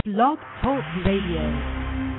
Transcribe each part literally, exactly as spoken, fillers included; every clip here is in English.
Blog Talk Radio.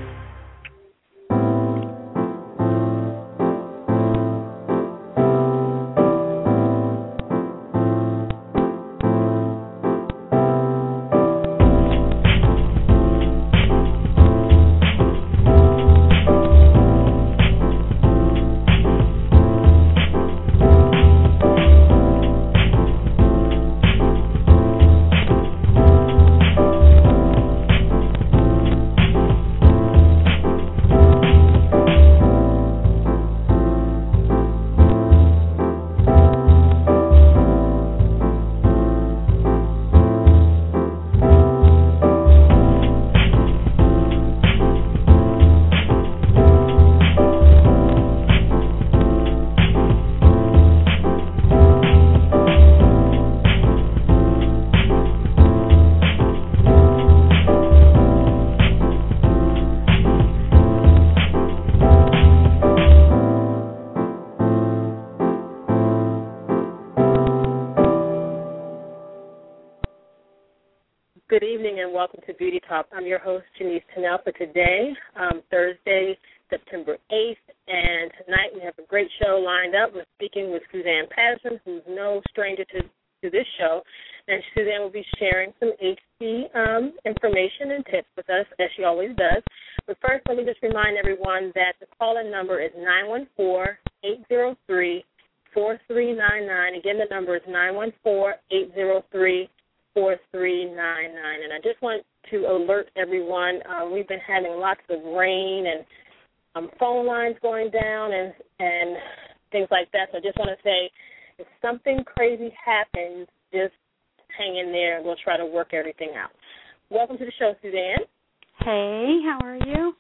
Good evening and welcome to Beauty Talk. I'm your host, Janice Tennell, for today, um, Thursday, September eighth. And tonight we have a great show lined up. We're speaking with Suzanne Patterson, who's no stranger to, to this show. And Suzanne will be sharing some H D um, information and tips with us, as she always does. But first, let me just remind everyone that the call-in number is nine one four, eight zero three, four three nine nine. Again, the number is nine one four, eight zero three, four three nine nine. And I just want to alert everyone, uh, we've been having lots of rain and um, phone lines going down and, and things like that. So I just want to say, if something crazy happens, just hang in there and we'll try to work everything out. Welcome to the show, Suzanne. Hey, how are you?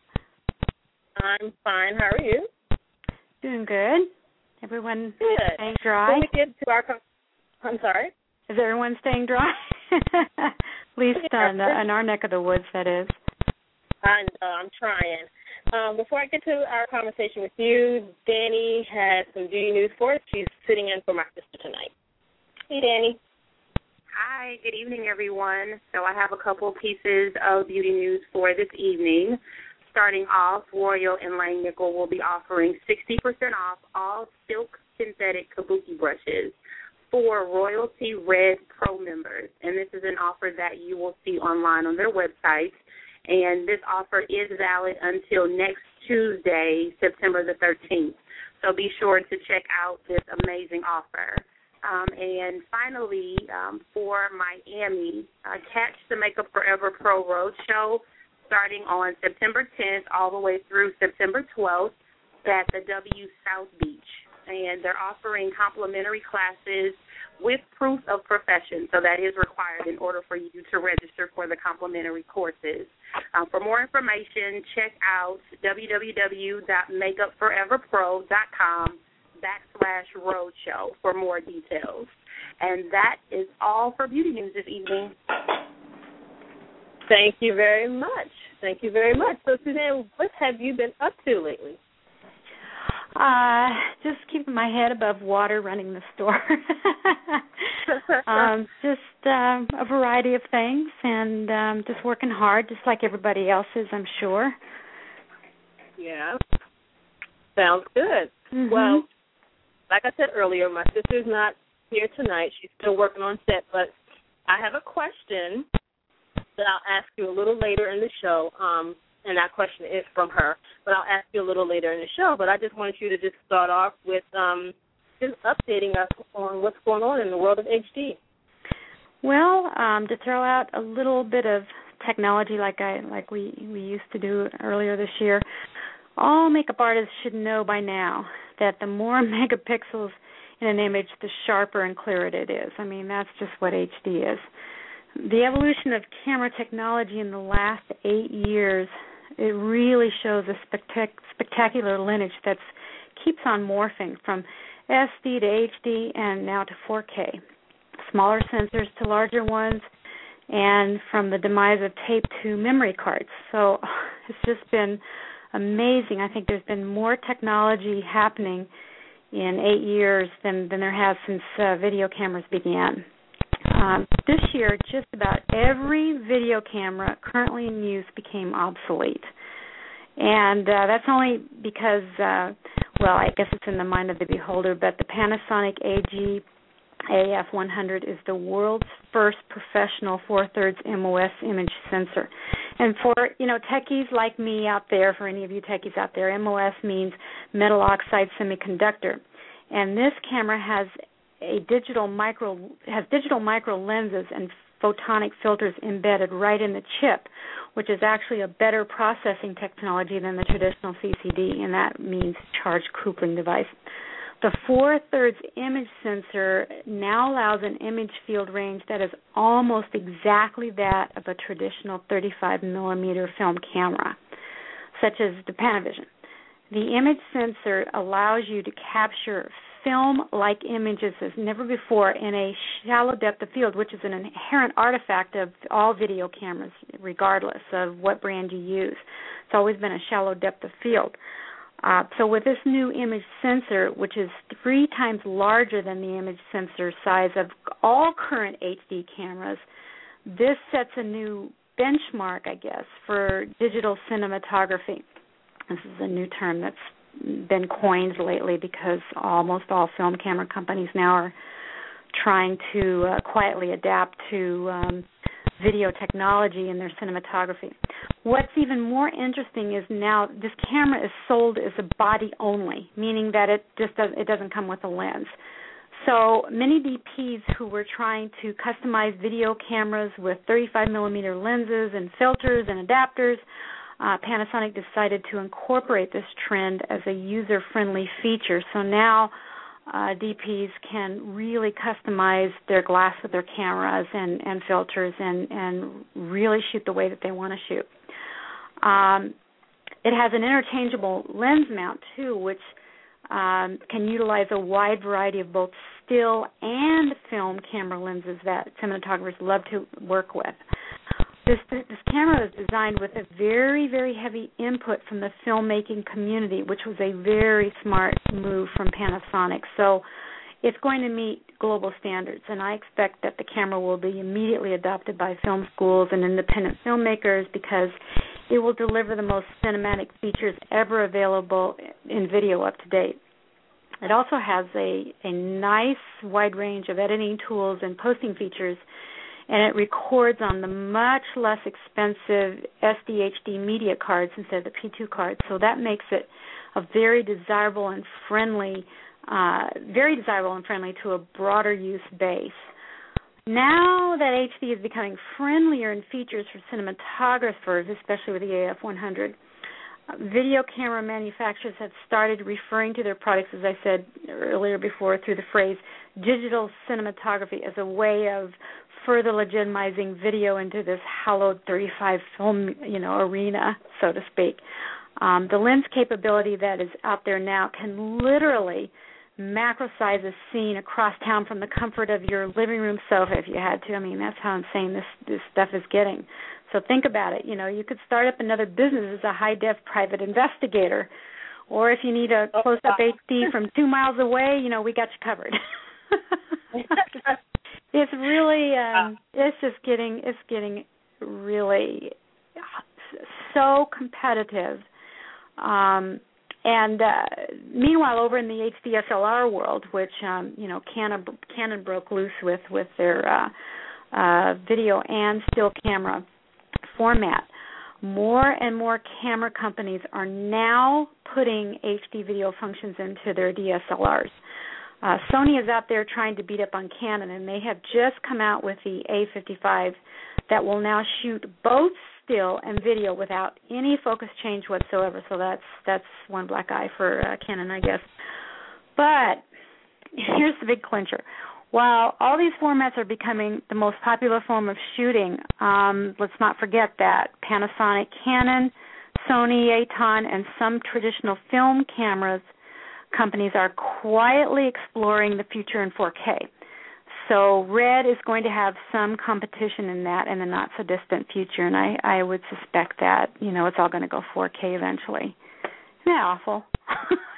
I'm fine. How are you? Doing good. Everyone good. Staying dry? When we get to our, I'm sorry? Is everyone staying dry? At least uh, in, in our neck of the woods, that is. I know, I'm trying. Um, before I get to our conversation with you, Danny has some beauty news for us. She's sitting in for my sister tonight. Hey, Danny. Hi, good evening, everyone. So I have a couple pieces of beauty news for this evening. Starting off, Royal and Langnickel will be offering sixty percent off all silk synthetic kabuki brushes for Royalty Red Pro members. And this is an offer that you will see online on their website. And this offer is valid until next Tuesday, September the thirteenth. So be sure to check out this amazing offer. Um, and finally, um, for Miami, uh, catch the Makeup Forever Pro Roadshow starting on September tenth all the way through September twelfth at the W South Beach. And they're offering complimentary classes with proof of profession, so that is required in order for you to register for the complimentary courses. Um, for more information, check out www.makeupforeverpro.com backslash roadshow for more details. And that is all for beauty news this evening. Thank you very much. Thank you very much. So, Suzanne, what have you been up to lately? Uh, just keeping my head above water, running the store. um, just um, a variety of things, and um, just working hard, just like everybody else is, I'm sure. Yeah, sounds good. Mm-hmm. Well, like I said earlier, my sister's not here tonight. She's still working on set, but I have a question that I'll ask you a little later in the show. Um, and that question is from her, but I'll ask you a little later in the show. But I just wanted you to just start off with um, just updating us on what's going on in the world of H D. Well, um, to throw out a little bit of technology like I like we, we used to do earlier this year, all makeup artists should know by now that the more megapixels in an image, the sharper and clearer it is. I mean, that's just what H D is. The evolution of camera technology in the last eight years, it really shows a spectac- spectacular lineage that keeps on morphing from S D to H D and now to four K. Smaller sensors to larger ones, and from the demise of tape to memory cards. So it's just been amazing. I think there's been more technology happening in eight years than, than there has since uh, video cameras began. um, this year just about every video camera currently in use became obsolete. And uh, that's only because, uh, well, I guess it's in the mind of the beholder, but the Panasonic A G A F one hundred is the world's first professional four-thirds M O S image sensor. And for, you know, techies like me out there, for any of you techies out there, M O S means metal oxide semiconductor. And this camera has a digital micro, has digital micro lenses and photonic filters embedded right in the chip, which is actually a better processing technology than the traditional C C D, and that means charge coupling device. The four-thirds image sensor now allows an image field range that is almost exactly that of a traditional thirty-five millimeter film camera, such as the Panavision. The image sensor allows you to capture film-like images as never before in a shallow depth of field, which is an inherent artifact of all video cameras, regardless of what brand you use. It's always been a shallow depth of field. Uh, so with this new image sensor, which is three times larger than the image sensor size of all current H D cameras, this sets a new benchmark, I guess, for digital cinematography. This is a new term that's been coined lately because almost all film camera companies now are trying to uh, quietly adapt to um, video technology in their cinematography. What's even more interesting is now this camera is sold as a body only, meaning that it just does, it doesn't come with a lens. So many D Ps who were trying to customize video cameras with thirty-five millimeter lenses and filters and adapters, Uh, Panasonic decided to incorporate this trend as a user-friendly feature. So now uh, D Ps can really customize their glass of their cameras and, and filters and, and really shoot the way that they want to shoot. Um, it has an interchangeable lens mount, too, which um, can utilize a wide variety of both still and film camera lenses that cinematographers love to work with. This, this camera is designed with a very, very heavy input from the filmmaking community, which was a very smart move from Panasonic. So it's going to meet global standards, and I expect that the camera will be immediately adopted by film schools and independent filmmakers because it will deliver the most cinematic features ever available in video up to date. It also has a, a nice wide range of editing tools and posting features, and it records on the much less expensive S D H D media cards instead of the P two cards. So that makes it a very desirable and friendly, uh, very desirable and friendly to a broader use base. Now that H D is becoming friendlier in features for cinematographers, especially with the A F one hundred, video camera manufacturers have started referring to their products, as I said earlier before, through the phrase digital cinematography as a way of further legitimizing video into this hallowed thirty-five film, you know, arena, so to speak. Um, the lens capability that is out there now can literally macro size a scene across town from the comfort of your living room sofa if you had to. I mean, that's how insane this, this stuff is getting. So think about it. You know, you could start up another business as a high-def private investigator, or if you need a close-up H D from two miles away, you know, we got you covered. It's really, um, it's just getting, it's getting really so competitive. Um, and uh, meanwhile, over in the H D S L R world, which um, you know, Canon, Canon broke loose with with their uh, uh, video and still camera format, more and more camera companies are now putting H D video functions into their D S L Rs. Uh, Sony is out there trying to beat up on Canon, and they have just come out with the A fifty-five that will now shoot both still and video without any focus change whatsoever. So that's that's one black eye for uh, Canon, I guess. But here's the big clincher. While all these formats are becoming the most popular form of shooting, um, let's not forget that Panasonic, Canon, Sony, Aton, and some traditional film cameras companies are quietly exploring the future in four K. So Red is going to have some competition in that in the not-so-distant future, and I, I would suspect that, you know, it's all going to go four K eventually. Isn't that awful?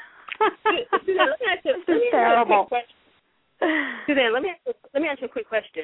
Suzanne, let me ask you, this is terrible. Suzanne, let me ask you, let me ask you a quick question.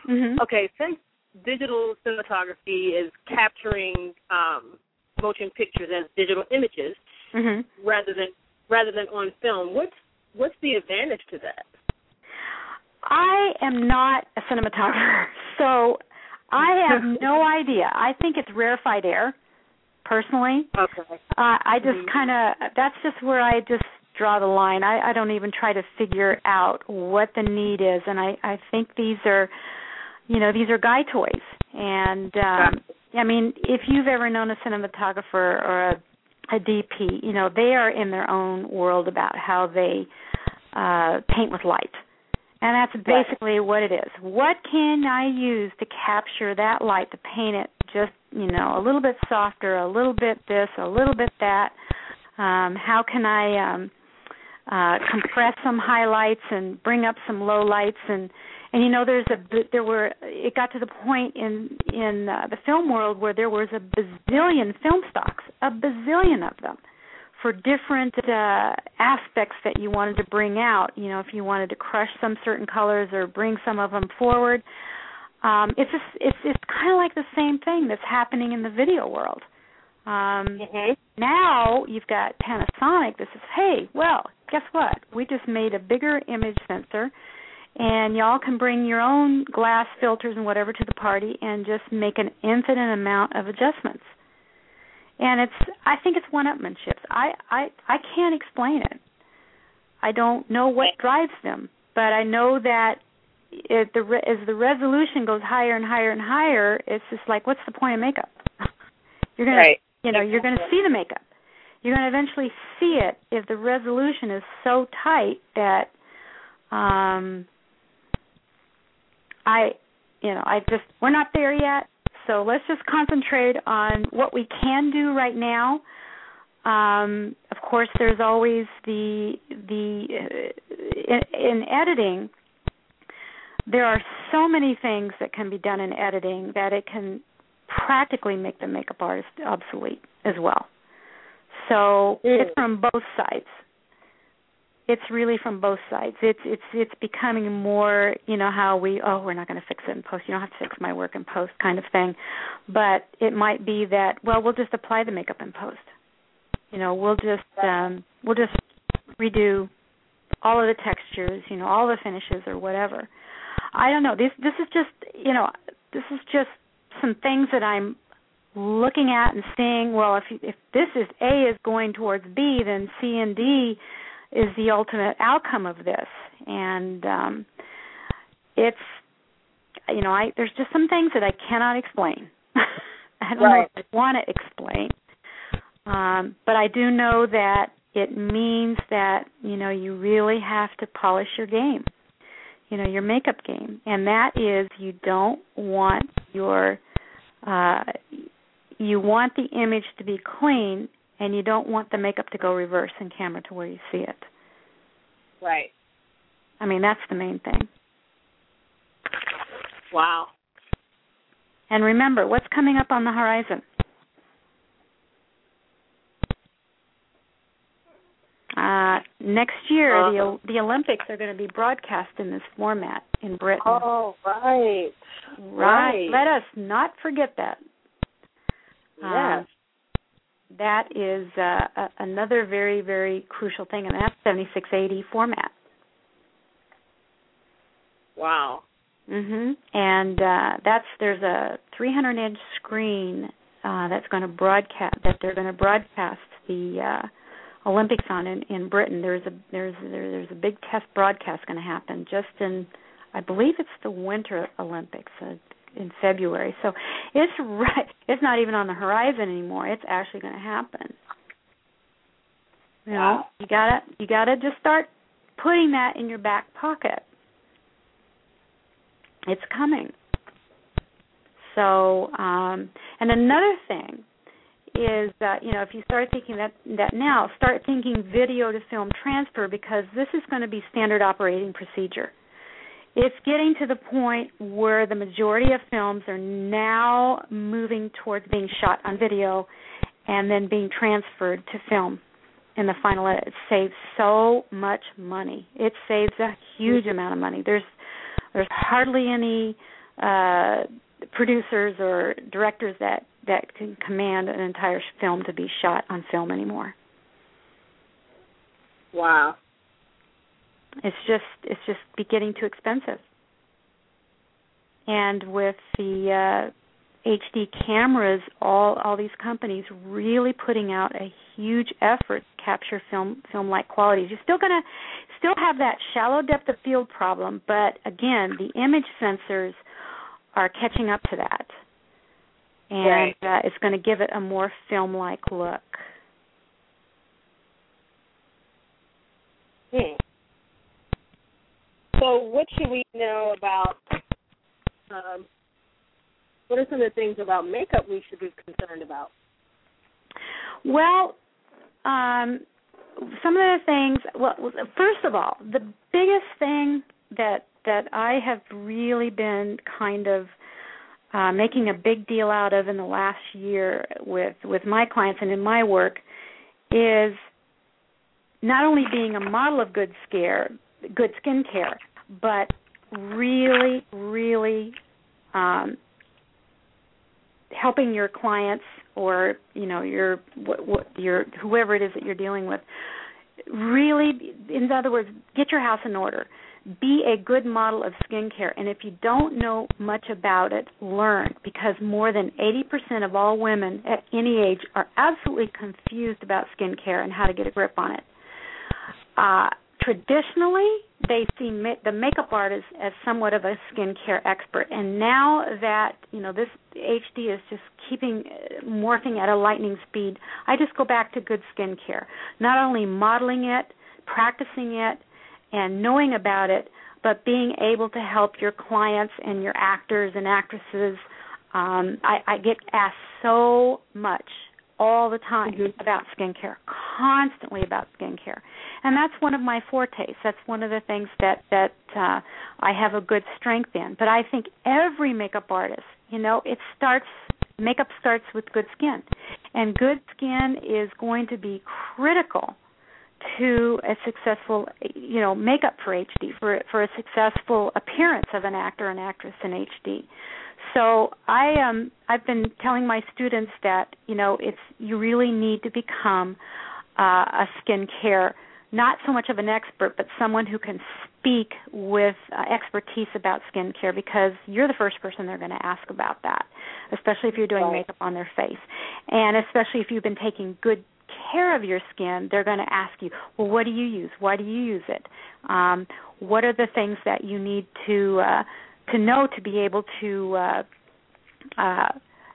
Mm-hmm. Okay, since digital cinematography is capturing um, motion pictures as digital images mm-hmm. rather than rather than on film, what's what's the advantage to that? I am not a cinematographer, so I have no idea. I think it's rarefied air, personally. Okay. Uh, I just mm-hmm. kind of, that's just where I just draw the line. I, I don't even try to figure out what the need is, and I, I think these are, you know, these are guy toys. And, um, I mean, if you've ever known a cinematographer or a, a D P, you know, they are in their own world about how they uh, paint with light. And that's basically right. what it is. What can I use to capture that light, to paint it just, you know, a little bit softer, a little bit this, a little bit that? Um, how can I um, uh, compress some highlights and bring up some lowlights? And, and you know, there's a there were it got to the point in in uh, the film world where there was a bazillion film stocks, a bazillion of them, for different uh, aspects that you wanted to bring out. You know, if you wanted to crush some certain colors or bring some of them forward, um, it's just, it's it's kind of like the same thing that's happening in the video world. Um, mm-hmm. Now you've got Panasonic that says, "Hey, well, guess what? We just made a bigger image sensor, and y'all can bring your own glass filters and whatever to the party and just make an infinite amount of adjustments." And it's, I think it's one-upmanship. I, I, I can't explain it. I don't know what drives them, but I know that it, the, as the resolution goes higher and higher and higher, it's just like, what's the point of makeup? You're gonna, right. you know, you're going to see the makeup. You're going to eventually see it if the resolution is so tight that, um, I, you know, I just, we're not there yet. So let's just concentrate on what we can do right now. Um, of course, there's always the the uh, in, in editing. There are so many things that can be done in editing that it can practically make the makeup artist obsolete as well. So mm. it's from both sides. It's really from both sides. It's it's it's becoming more, you know, how we, oh, we're not going to fix it in post. You don't have to fix my work in post kind of thing. But it might be that, well, we'll just apply the makeup in post. You know, we'll just um, we'll just redo all of the textures, you know, all the finishes or whatever. I don't know. This this is just, you know, this is just some things that I'm looking at and seeing. Well, if if this is A is going towards B, then C and D is the ultimate outcome of this. And um, it's, you know, I there's just some things that I cannot explain. I don't right. know if I want to explain. Um, but I do know that it means that, you know, you really have to polish your game, you know, your makeup game. And that is, you don't want your, uh, you want the image to be clean, and you don't want the makeup to go reverse in camera to where you see it. Right. I mean, that's the main thing. Wow. And remember, what's coming up on the horizon? Uh, next year, uh, the the Olympics are going to be broadcast in this format in Britain. Oh, right. Right. right. Let us not forget that. Yes. Um, that is uh, a, another very, very crucial thing, and that's seventy-six eighty format. Wow. Mhm. And uh, that's there's a three hundred inch screen uh, that's going to broadcast that they're going to broadcast the uh, Olympics on in, in Britain. There's a there's there, there's a big test broadcast going to happen just in, I believe it's the Winter Olympics uh, in February. So it's right. It's not even on the horizon anymore. It's actually going to happen. You know, wow. you gotta you gotta just start putting that in your back pocket. It's coming. So, um, and another thing is that, you know, if you start thinking that, that now, start thinking video to film transfer, because this is going to be standard operating procedure. It's getting to the point where the majority of films are now moving towards being shot on video and then being transferred to film in the final edit. It saves so much money. It saves a huge amount of money. There's there's hardly any uh, producers or directors that, that can command an entire film to be shot on film anymore. Wow. It's just it's just getting too expensive. And with the uh, H D cameras, all all these companies really putting out a huge effort to capture film film like qualities. You're still gonna still have that shallow depth of field problem, but again, the image sensors are catching up to that, and right. uh, it's going to give it a more film like look. Hmm. So what should we know about, um, what are some of the things about makeup we should be concerned about? Well, um, some of the things, well, first of all, the biggest thing that that I have really been kind of uh, making a big deal out of in the last year with, with my clients and in my work is not only being a model of good scare, good skin care, but really, really um, helping your clients or you know your what, what your whoever it is that you're dealing with. Really, in other words, get your house in order. Be a good model of skincare, and if you don't know much about it, learn, because more than eighty percent of all women at any age are absolutely confused about skincare and how to get a grip on it. Uh, traditionally, they see ma- the makeup artist as somewhat of a skincare expert, and now that you know this H D is just keeping uh, morphing at a lightning speed, I just go back to good skincare. Not only modeling it, practicing it, and knowing about it, but being able to help your clients and your actors and actresses. Um, I, I get asked so much all the time mm-hmm. about skincare, constantly about skincare. And that's one of my fortes. That's one of the things that, that uh, I have a good strength in. But I think every makeup artist, you know, it starts, makeup starts with good skin. And good skin is going to be critical to a successful, you know, makeup for H D, for for a successful appearance of an actor and actress in H D. So I um I've been telling my students that you know it's you really need to become uh, a skincare, not so much of an expert, but someone who can speak with uh, expertise about skincare, because you're the first person they're going to ask about that, especially if you're doing right. makeup on their face, and especially if you've been taking good care of your skin. They're going to ask you, well, what do you use? Why do you use it? Um, what are the things that you need to uh, to know to be able to uh, uh,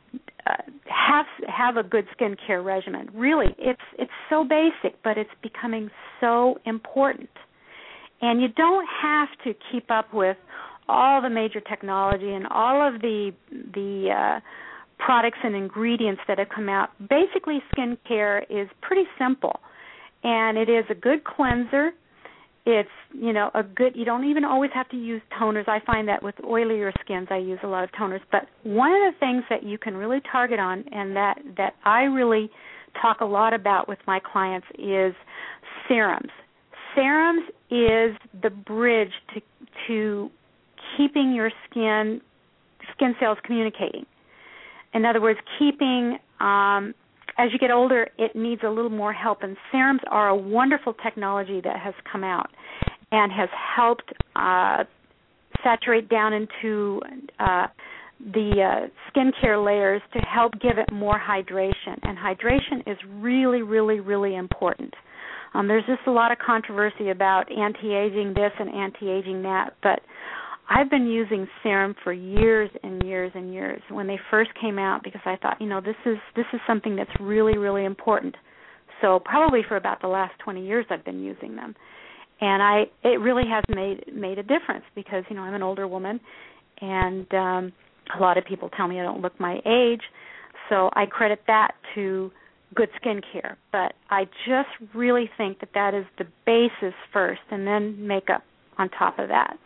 have have a good skincare regimen? Really, it's it's so basic, but it's becoming so important. And you don't have to keep up with all the major technology and all of the the uh, products and ingredients that have come out. Basically, skincare is pretty simple, and it is a good cleanser. It's, you know, a good, you don't even always have to use toners. I find that with oilier skins, I use a lot of toners. But one of the things that you can really target on, and that, that I really talk a lot about with my clients, is serums. Serums is the bridge to to keeping your skin skin cells communicating. In other words, keeping, um, as you get older, it needs a little more help, and serums are a wonderful technology that has come out and has helped uh, saturate down into uh, the uh, skincare layers to help give it more hydration, and hydration is really, really, really important. Um, there's just a lot of controversy about anti-aging this and anti-aging that, but I've been using serum for years and years and years when they first came out, because I thought, you know, this is this is something that's really, really important. So probably for about the last twenty years I've been using them. And I it really has made made a difference, because, you know, I'm an older woman, and um, a lot of people tell me I don't look my age. So I credit that to good skincare. But I just really think that that is the basis first, and then makeup on top of that.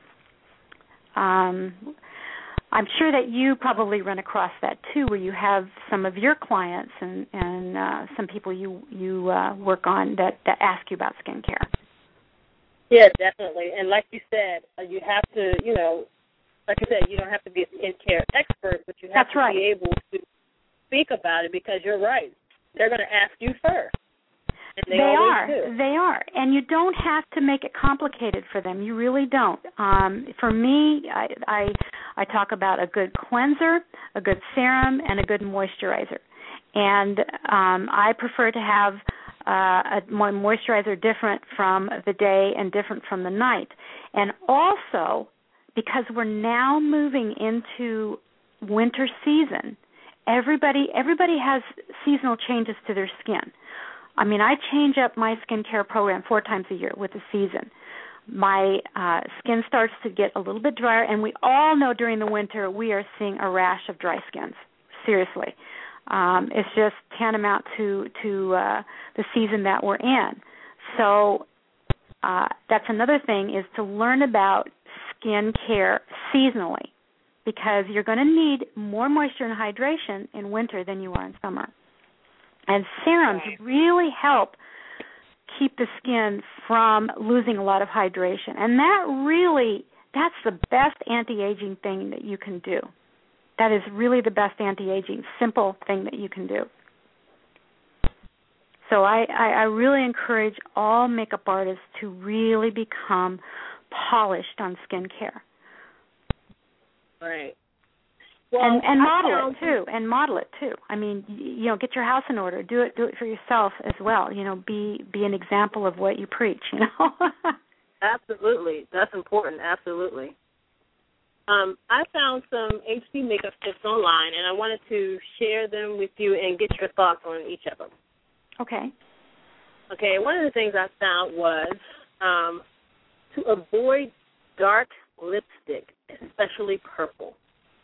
Um, I'm sure that you probably run across that too, where you have some of your clients and, and uh, some people you you uh, work on that, that ask you about skincare. Yeah, definitely. And like you said, you have to, you know, like I said, you don't have to be a skincare expert, but you have That's to right. be able to speak about it because you're right. They're going to ask you first. And they they always are. do. They are. And you don't have to make it complicated for them. You really don't. Um, for me, I, I I talk about a good cleanser, a good serum, and a good moisturizer. And um, I prefer to have uh, a, my moisturizer different from the day and different from the night. And also, because we're now moving into winter season, everybody everybody has seasonal changes to their skin. I mean, I change up my skincare program four times a year with the season. My uh, skin starts to get a little bit drier, and we all know during the winter we are seeing a rash of dry skins. Seriously. Um, it's just tantamount to, to uh, the season that we're in. So uh, that's another thing is to learn about skin care seasonally because you're going to need more moisture and hydration in winter than you are in summer. And serums really help keep the skin from losing a lot of hydration. And that really, that's the best anti-aging thing that you can do. That is really the best anti-aging, simple thing that you can do. So I, I, I really encourage all makeup artists to really become polished on skincare. Right. Well, and and model found... it too, and model it too. I mean, you know, get your house in order. Do it, do it for yourself as well. You know, be be an example of what you preach. You know. Absolutely, that's important. Absolutely. Um, I found some H D makeup tips online, and I wanted to share them with you and get your thoughts on each of them. Okay. Okay. One of the things I found was um, to avoid dark lipstick, especially purple.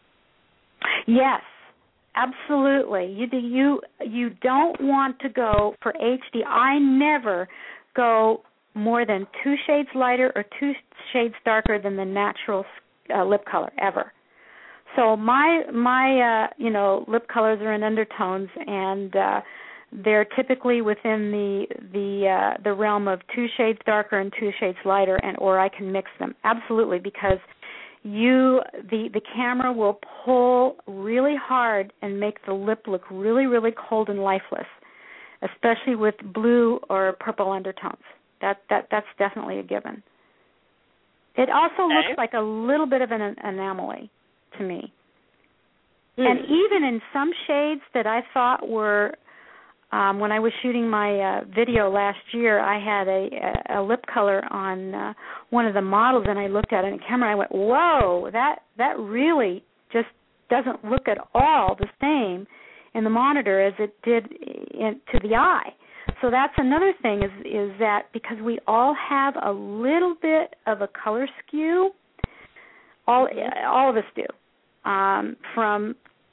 Yes, absolutely. You do, you you don't want to go for H D. I never go more than two shades lighter or two shades darker than the natural uh, lip color ever. So my my uh, you know lip colors are in undertones, and uh, they're typically within the the uh, the realm of two shades darker and two shades lighter, and or I can mix them absolutely because. You the, the camera will pull really hard and make the lip look really, really cold and lifeless, especially with blue or purple undertones. That that that's definitely a given. It also okay. looks like a little bit of an anomaly to me. Mm. And even in some shades that I thought were Um, when I was shooting my uh, video last year, I had a, a lip color on uh, one of the models, and I looked at it in camera. And I went, "Whoa, that that really just doesn't look at all the same in the monitor as it did in, to the eye." So that's another thing is is that because we all have a little bit of a color skew, all all of us do, um, from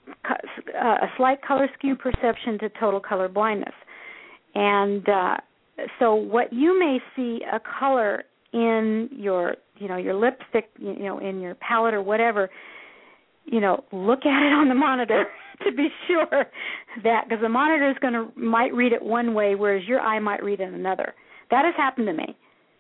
a slight color skew perception to total color blindness. And uh, so what you may see a color in your, you know, your lipstick, you know, in your palette or whatever, you know, look at it on the monitor to be sure that, because the monitor is going to, might read it one way, whereas your eye might read it another. That has happened to me.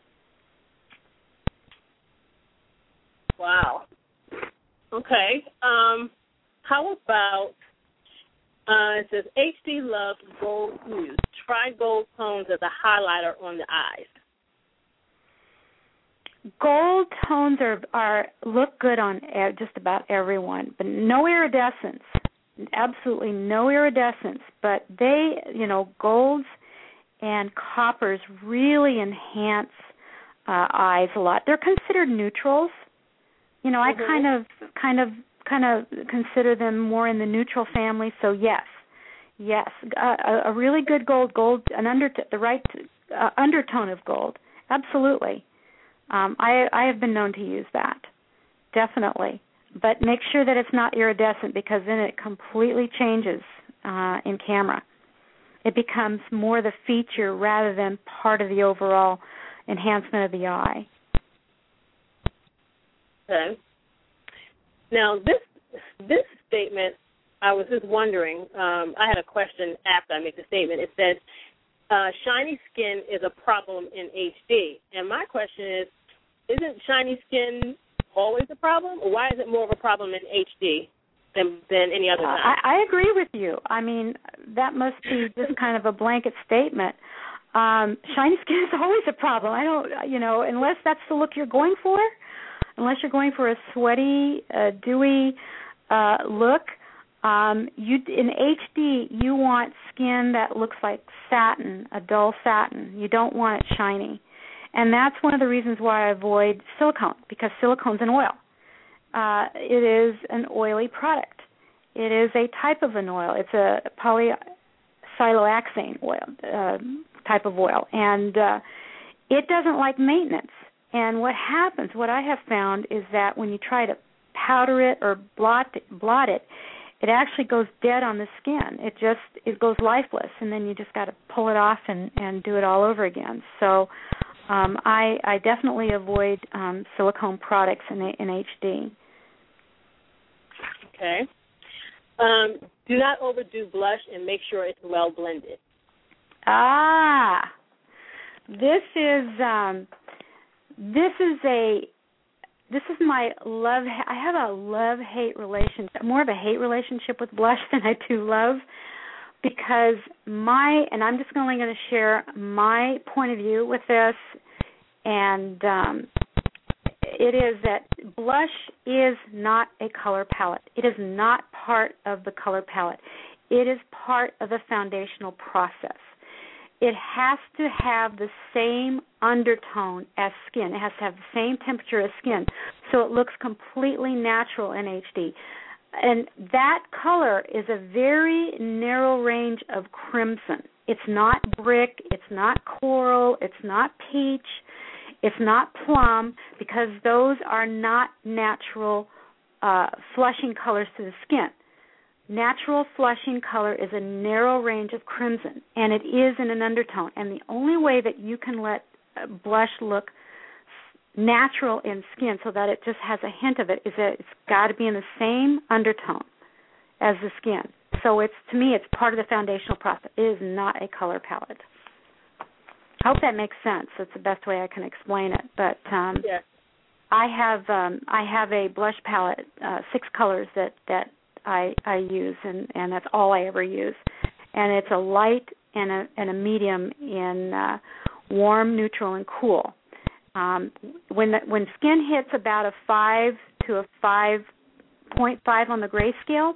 Wow. Okay. Um, How about, uh, it says, H D loves gold hues. Try gold tones as a highlighter on the eyes. Gold tones are, are look good on just about everyone, but no iridescence. Absolutely no iridescence. But they, you know, golds and coppers really enhance uh, eyes a lot. They're considered neutrals. You know, mm-hmm. I kind of, kind of, kind of consider them more in the neutral family. So yes, yes, a, a really good gold, gold, an under the right uh, undertone of gold, absolutely. Um, I I have been known to use that, definitely. But make sure that it's not iridescent because then it completely changes uh, in camera. It becomes more the feature rather than part of the overall enhancement of the eye. Okay. Now, this this statement, I was just wondering, um, I had a question after I made the statement. It says, uh, shiny skin is a problem in H D. And my question is, isn't shiny skin always a problem, or why is it more of a problem in H D than than any other time? Uh, I, I agree with you. I mean, that must be just kind of a blanket statement. Um, shiny skin is always a problem. I don't, you know, unless that's the look you're going for, unless you're going for a sweaty, uh, dewy uh, look. Um, you in H D, you want skin that looks like satin, a dull satin. You don't want it shiny. And that's one of the reasons why I avoid silicone, because silicone's an oil. Uh, it is an oily product. It is a type of an oil. It's a polysiloxane oil, uh, type of oil. And uh, it doesn't like maintenance. And what happens, what I have found, is that when you try to powder it or blot it, blot it, it actually goes dead on the skin. It just it goes lifeless, and then you just got to pull it off and, and do it all over again. So um, I, I definitely avoid um, silicone products in, in H D. Okay. Um, do not overdo blush and make sure it's well blended. Ah, this is um, this is a. This is my love. I have a love-hate relationship, more of a hate relationship with blush than I do love, because my, and I'm just only going to share my point of view with this, and um, it is that blush is not a color palette. It is not part of the color palette. It is part of the foundational process. It has to have the same undertone as skin. It has to have the same temperature as skin, so it looks completely natural in H D. And that color is a very narrow range of crimson. It's not brick. It's not coral. It's not peach. It's not plum, because those are not natural uh, flushing colors to the skin. Natural flushing color is a narrow range of crimson, and it is in an undertone. And the only way that you can let blush look natural in skin so that it just has a hint of it is that it's got to be in the same undertone as the skin. So it's, to me, it's part of the foundational process. It is not a color palette. I hope that makes sense. That's the best way I can explain it. But um, yeah. I have um, I have a blush palette, uh, six colors that that. I, I use, and, and that's all I ever use. And it's a light and a, and a medium in uh, warm, neutral, and cool. Um, when the, when skin hits about a five to a five point five on the grayscale,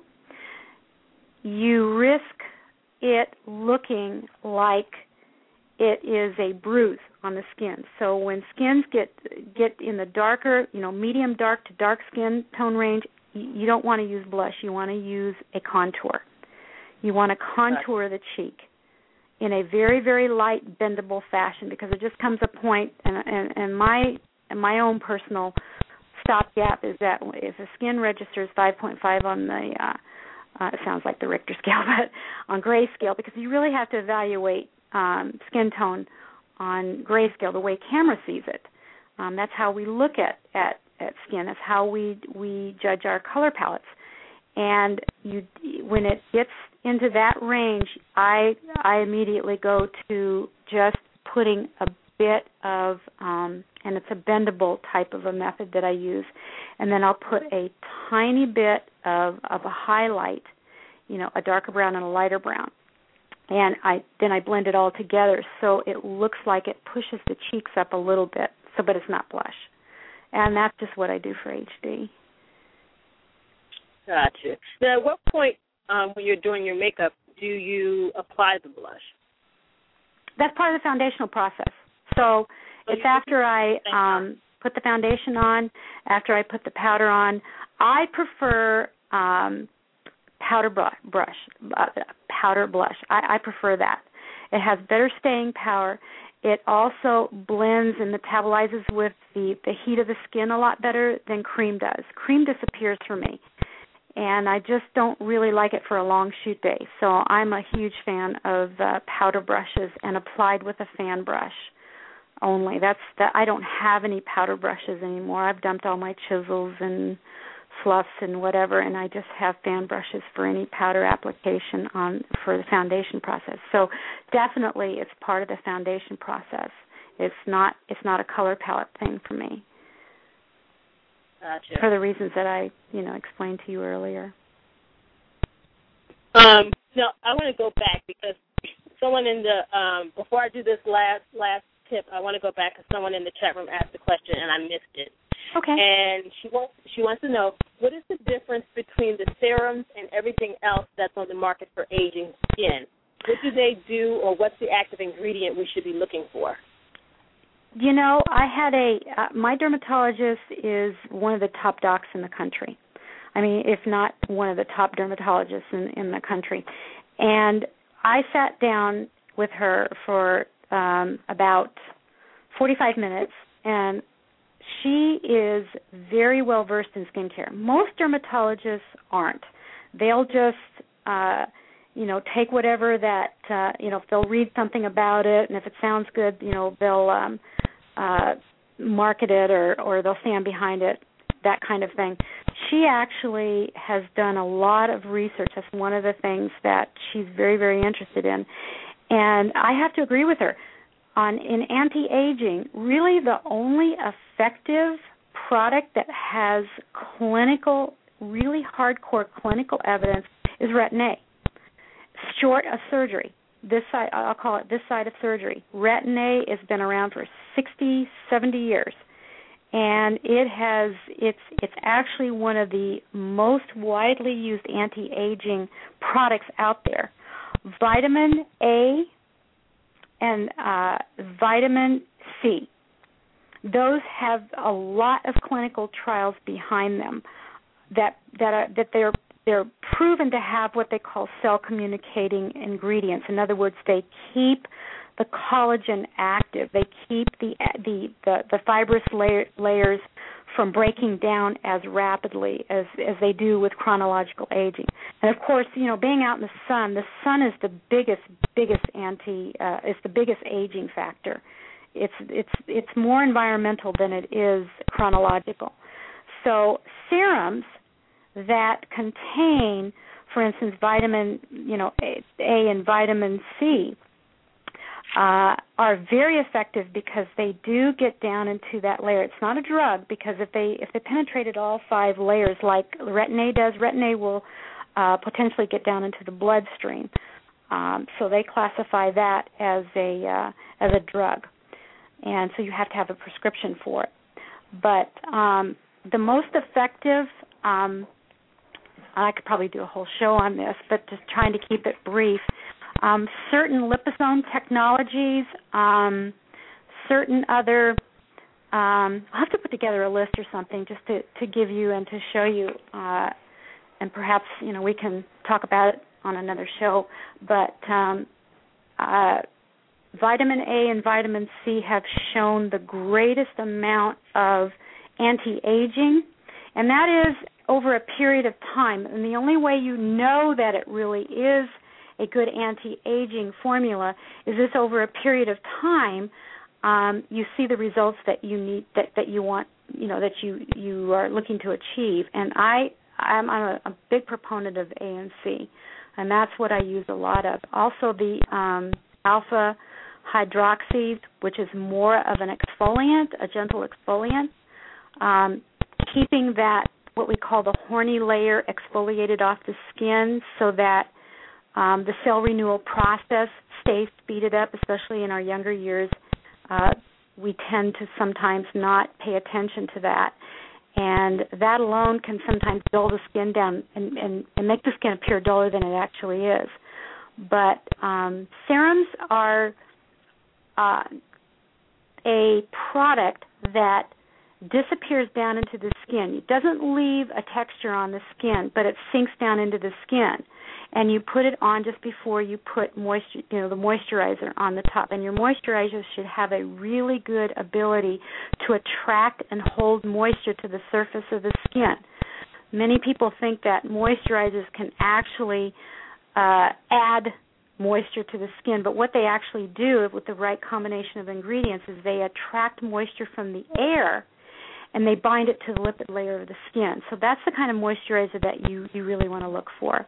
you risk it looking like it is a bruise on the skin. So when skins get get in the darker, you know, medium dark to dark skin tone range, you don't want to use blush. You want to use a contour. You want to contour the cheek in a very, very light, bendable fashion, because it just comes a point, and, and, and my and my own personal stopgap is that if the skin registers five point five on the, uh, uh, it sounds like the Richter scale, but on grayscale, because you really have to evaluate um, skin tone on grayscale the way camera sees it. Um, that's how we look at, at at skin. That's how we we judge our color palettes. And you, when it gets into that range, I I immediately go to just putting a bit of, um, and it's a bendable type of a method that I use, and then I'll put a tiny bit of, of a highlight, you know, a darker brown and a lighter brown. And I then I blend it all together so it looks like it pushes the cheeks up a little bit, so but it's not blush. And that's just what I do for H D. Gotcha. Now, at what point um, when you're doing your makeup do you apply the blush? That's part of the foundational process. So, so it's after I um, put the foundation on, after I put the powder on. I prefer um, powder brush, uh, powder blush. I, I prefer that. It has better staying power. It also blends and metabolizes with the, the heat of the skin a lot better than cream does. Cream disappears for me, and I just don't really like it for a long shoot day. So I'm a huge fan of uh, powder brushes and applied with a fan brush only. That's that. I don't have any powder brushes anymore. I've dumped all my chisels and fluffs and whatever, and I just have fan brushes for any powder application on for the foundation process. So definitely it's part of the foundation process. It's not it's not a color palette thing for me. Gotcha. For the reasons that I, you know, explained to you earlier. Um, no, I want to go back because someone in the um, before I do this last last tip, I want to go back because someone in the chat room asked a question and I missed it. Okay. And she wants she wants to know, what is the difference between the serums and everything else that's on the market for aging skin? What do they do, or what's the active ingredient we should be looking for? You know, I had a uh, my dermatologist is one of the top docs in the country. I mean, if not one of the top dermatologists in, in the country. And I sat down with her for um, about forty-five minutes, and she is very well versed in skincare. Most dermatologists aren't. They'll just, uh, you know, take whatever that, uh, you know, if they'll read something about it, and if it sounds good, you know, they'll um, uh, market it or, or they'll stand behind it, that kind of thing. She actually has done a lot of research. That's one of the things that she's very, very interested in. And I have to agree with her. On in anti-aging, really the only effective product that has clinical, really hardcore clinical evidence is Retin-A, short of surgery. This side, I'll call it this side of surgery. Retin-A has been around for sixty, seventy years, and it has it's it's actually one of the most widely used anti-aging products out there. Vitamin A and uh, vitamin C. Those have a lot of clinical trials behind them that that are that they're they're proven to have what they call cell communicating ingredients. In other words, they keep the collagen active. They keep the the the, the fibrous layer, layers from breaking down as rapidly as, as they do with chronological aging. And of course, you know, being out in the sun, the sun is the biggest, biggest anti, uh, is the biggest aging factor. It's it's it's more environmental than it is chronological. So serums that contain, for instance, vitamin, you know, A, A and vitamin C, Uh, are very effective because they do get down into that layer. It's not a drug because if they if they penetrated all five layers like Retin-A does, Retin-A will uh, potentially get down into the bloodstream. Um, so they classify that as a uh, as a drug, and so you have to have a prescription for it. But um, the most effective, um, I could probably do a whole show on this, but just trying to keep it brief. Um, certain liposome technologies, um, certain other, um, I'll have to put together a list or something just to, to give you and to show you, uh, and perhaps, you know, we can talk about it on another show, but um, uh, vitamin A and vitamin C have shown the greatest amount of anti-aging, and that is over a period of time, and the only way you know that it really is a good anti-aging formula is this over a period of time, um, you see the results that you need, that, that you want, you know, that you, you are looking to achieve. And I, I'm, I'm a, a big proponent of A and C, and that's what I use a lot of. Also the um, alpha hydroxy, which is more of an exfoliant, a gentle exfoliant, um, keeping that, what we call the horny layer, exfoliated off the skin so that Um, the cell renewal process stays speeded up, especially in our younger years. Uh, we tend to sometimes not pay attention to that. And that alone can sometimes dull the skin down and, and, and make the skin appear duller than it actually is. But um, serums are uh, a product that disappears down into the skin. It doesn't leave a texture on the skin, but it sinks down into the skin. And you put it on just before you put moisture, you know, the moisturizer on the top. And your moisturizer should have a really good ability to attract and hold moisture to the surface of the skin. Many people think that moisturizers can actually uh, add moisture to the skin, but what they actually do with the right combination of ingredients is they attract moisture from the air and they bind it to the lipid layer of the skin. So that's the kind of moisturizer that you, you really want to look for.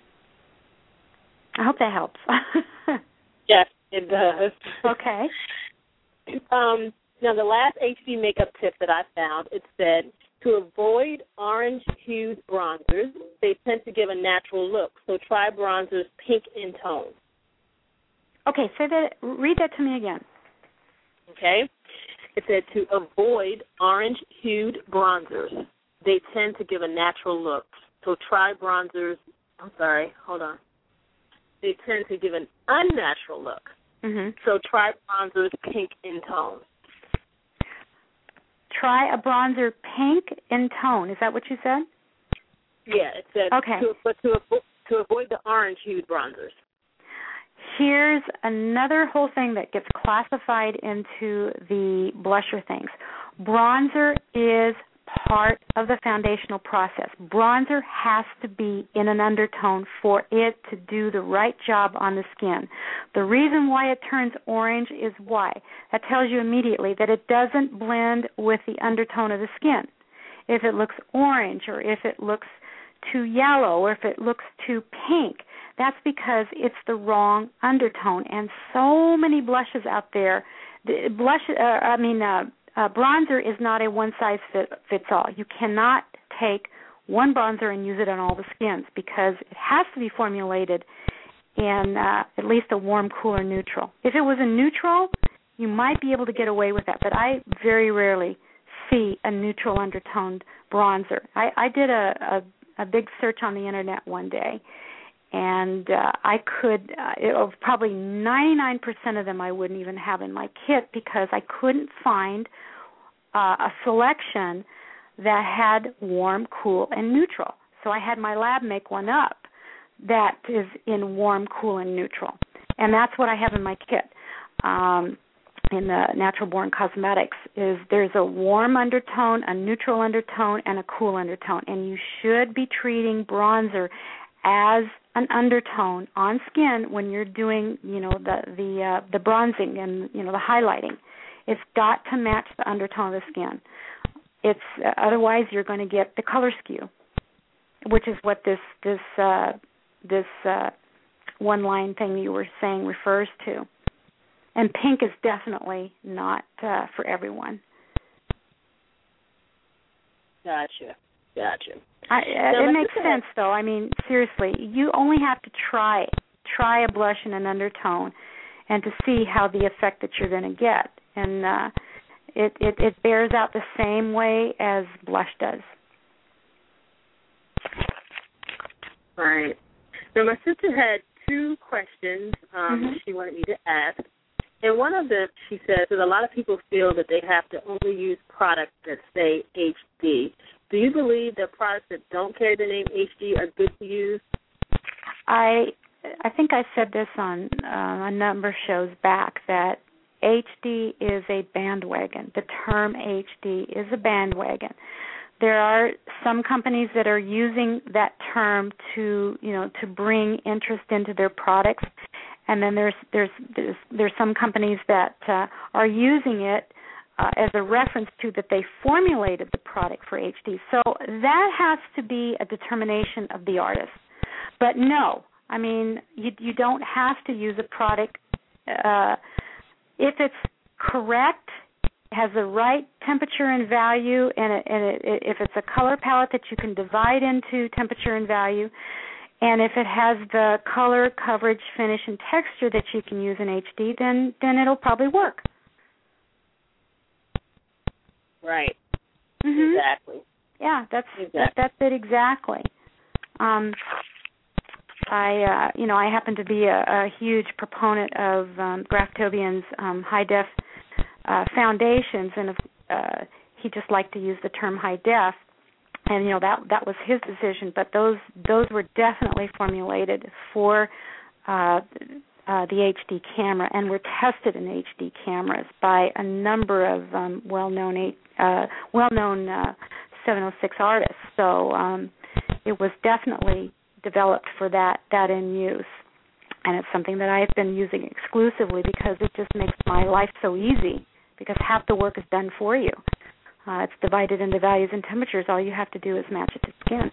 I hope that helps. Yes, it does. Okay. Um, now, the last H D makeup tip that I found, it said, To avoid orange-hued bronzers, they tend to give a natural look. So try bronzers pink in tone. Okay, say that. Read that to me again. Okay? It said to avoid orange-hued bronzers, they tend to give a natural look. So try bronzers. I'm sorry, hold on. They tend to give an unnatural look. Mm-hmm. So try bronzers pink in tone. Try a bronzer pink in tone. Is that what you said? Yeah, it said, okay. to, but to, to avoid the orange-hued bronzers. Here's another whole thing that gets classified into the blusher things. Bronzer is part of the foundational process. Bronzer has to be in an undertone for it to do the right job on the skin. The reason why it turns orange is why. That tells you immediately that it doesn't blend with the undertone of the skin. If it looks orange or if it looks too yellow or if it looks too pink, that's because it's the wrong undertone. And so many blushes out there, the blush, uh, I mean, uh, Uh, bronzer is not a one-size-fits-all. You cannot take one bronzer and use it on all the skins because it has to be formulated in uh, at least a warm, cool, or neutral. If it was a neutral, you might be able to get away with that, but I very rarely see a neutral undertoned bronzer. I, I did a, a, a big search on the Internet one day, and uh, I could, uh, of probably ninety-nine percent of them I wouldn't even have in my kit because I couldn't find uh, a selection that had warm, cool, and neutral. So I had my lab make one up that is in warm, cool, and neutral. And that's what I have in my kit um, in the Natural Born Cosmetics is there's a warm undertone, a neutral undertone, and a cool undertone. And you should be treating bronzer as an undertone on skin when you're doing, you know, the the uh, the bronzing and, you know, the highlighting. It's got to match the undertone of the skin. It's uh, otherwise you're going to get the color skew, which is what this this uh, this uh, one line thing you were saying refers to. And pink is definitely not uh, for everyone. Gotcha. Gotcha. I, uh, it makes sense, though. I mean, seriously, you only have to try try a blush in an undertone and to see how the effect that you're going to get. And uh, it, it, it bears out the same way as blush does. Right. So my sister had two questions um, mm-hmm. she wanted me to ask. And one of them, she says, that a lot of people feel that they have to only use products that say H D. Do you believe that products that don't carry the name H D are good to use? I I think I said this on uh, a number of shows back that H D is a bandwagon. The term H D is a bandwagon. There are some companies that are using that term to, you know, to bring interest into their products, and then there's there's there's, there's some companies that uh, are using it uh, as a reference to that they formulated the product for H D. So that has to be a determination of the artist. But no, I mean, you you don't have to use a product uh, if it's correct, has the right temperature and value, and, it, and it, if it's a color palette that you can divide into temperature and value, and if it has the color, coverage, finish, and texture that you can use in H D, then then it'll probably work. Right. Mm-hmm. Exactly. Yeah, that's exactly. that, that's it exactly. Um, I uh, you know I happen to be a, a huge proponent of um, Graftobian's um, high def uh, foundations, and uh, he just liked to use the term high def. And you know that that was his decision, but those those were definitely formulated for uh, uh, the H D camera and were tested in H D cameras by a number of um, well-known uh, well-known uh, seven oh six artists. So um, it was definitely developed for that that in use, and it's something that I've been using exclusively because it just makes my life so easy. Because half the work is done for you. Uh, it's divided into values and temperatures. All you have to do is match it to skin.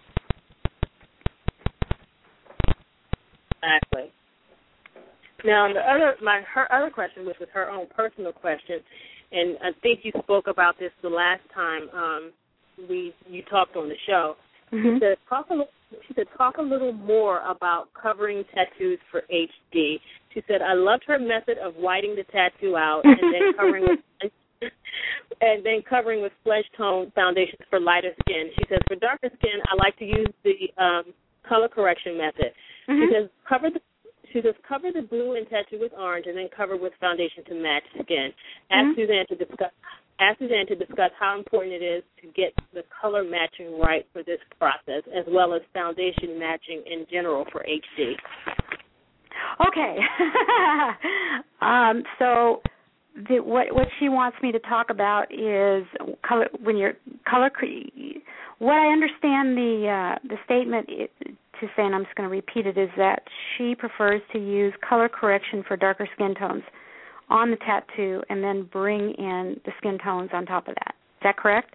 Exactly. Now, the other, my her other question, which was her own personal question, and I think you spoke about this the last time um, we you talked on the show. Mm-hmm. She said, talk a little, she said, talk a little more about covering tattoos for H D. She said, I loved her method of whiting the tattoo out and then covering with and then covering with flesh tone foundations for lighter skin. She says, for darker skin, I like to use the um, color correction method. Mm-hmm. She says, cover the She says, cover the blue and tattoo with orange and then cover with foundation to match skin. Ask mm-hmm. Suzanne to discuss ask Suzanne to discuss how important it is to get the color matching right for this process, as well as foundation matching in general for H D. Okay. um, so the, what what she wants me to talk about is color when you're color. Cre- what I understand the uh, the statement is, to say, and I'm just going to repeat it, is that she prefers to use color correction for darker skin tones on the tattoo and then bring in the skin tones on top of that. Is that correct?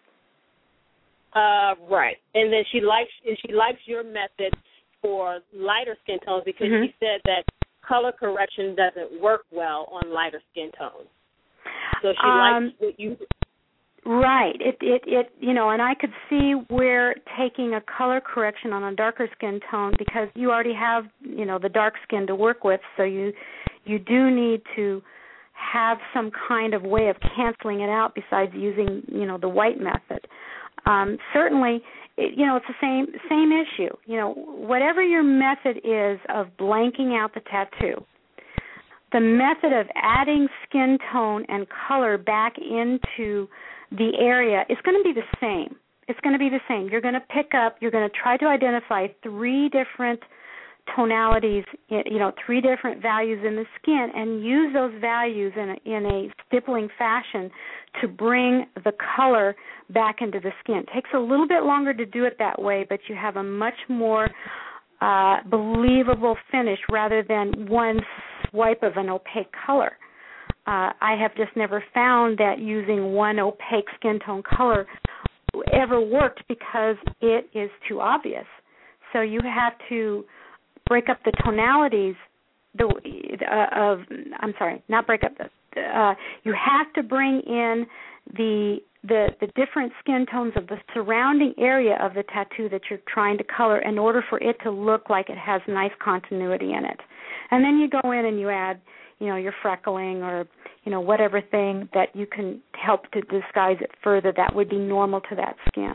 Uh, right. And then she likes and she likes your method for lighter skin tones because mm-hmm. she said that color correction doesn't work well on lighter skin tones. So she um, likes what you. Right. It, it, it, you know, and I could see where taking a color correction on a darker skin tone, because you already have, you know, the dark skin to work with, so you, you do need to have some kind of way of canceling it out besides using, you know, the white method. Um, certainly, it, you know, it's the same same issue. You know, whatever your method is of blanking out the tattoo, the method of adding skin tone and color back into the area is going to be the same. It's going to be the same. You're going to pick up, you're going to try to identify three different tonalities, you know, three different values in the skin, and use those values in a, in a stippling fashion to bring the color back into the skin. It takes a little bit longer to do it that way, but you have a much more uh, believable finish rather than one swipe of an opaque color. Uh, I have just never found that using one opaque skin tone color ever worked because it is too obvious. So you have to break up the tonalities the, uh, of, I'm sorry, not break up the, uh, you have to bring in the, the the different skin tones of the surrounding area of the tattoo that you're trying to color in order for it to look like it has nice continuity in it. And then you go in and you add, you know, your freckling or, you know, whatever thing that you can help to disguise it further that would be normal to that skin.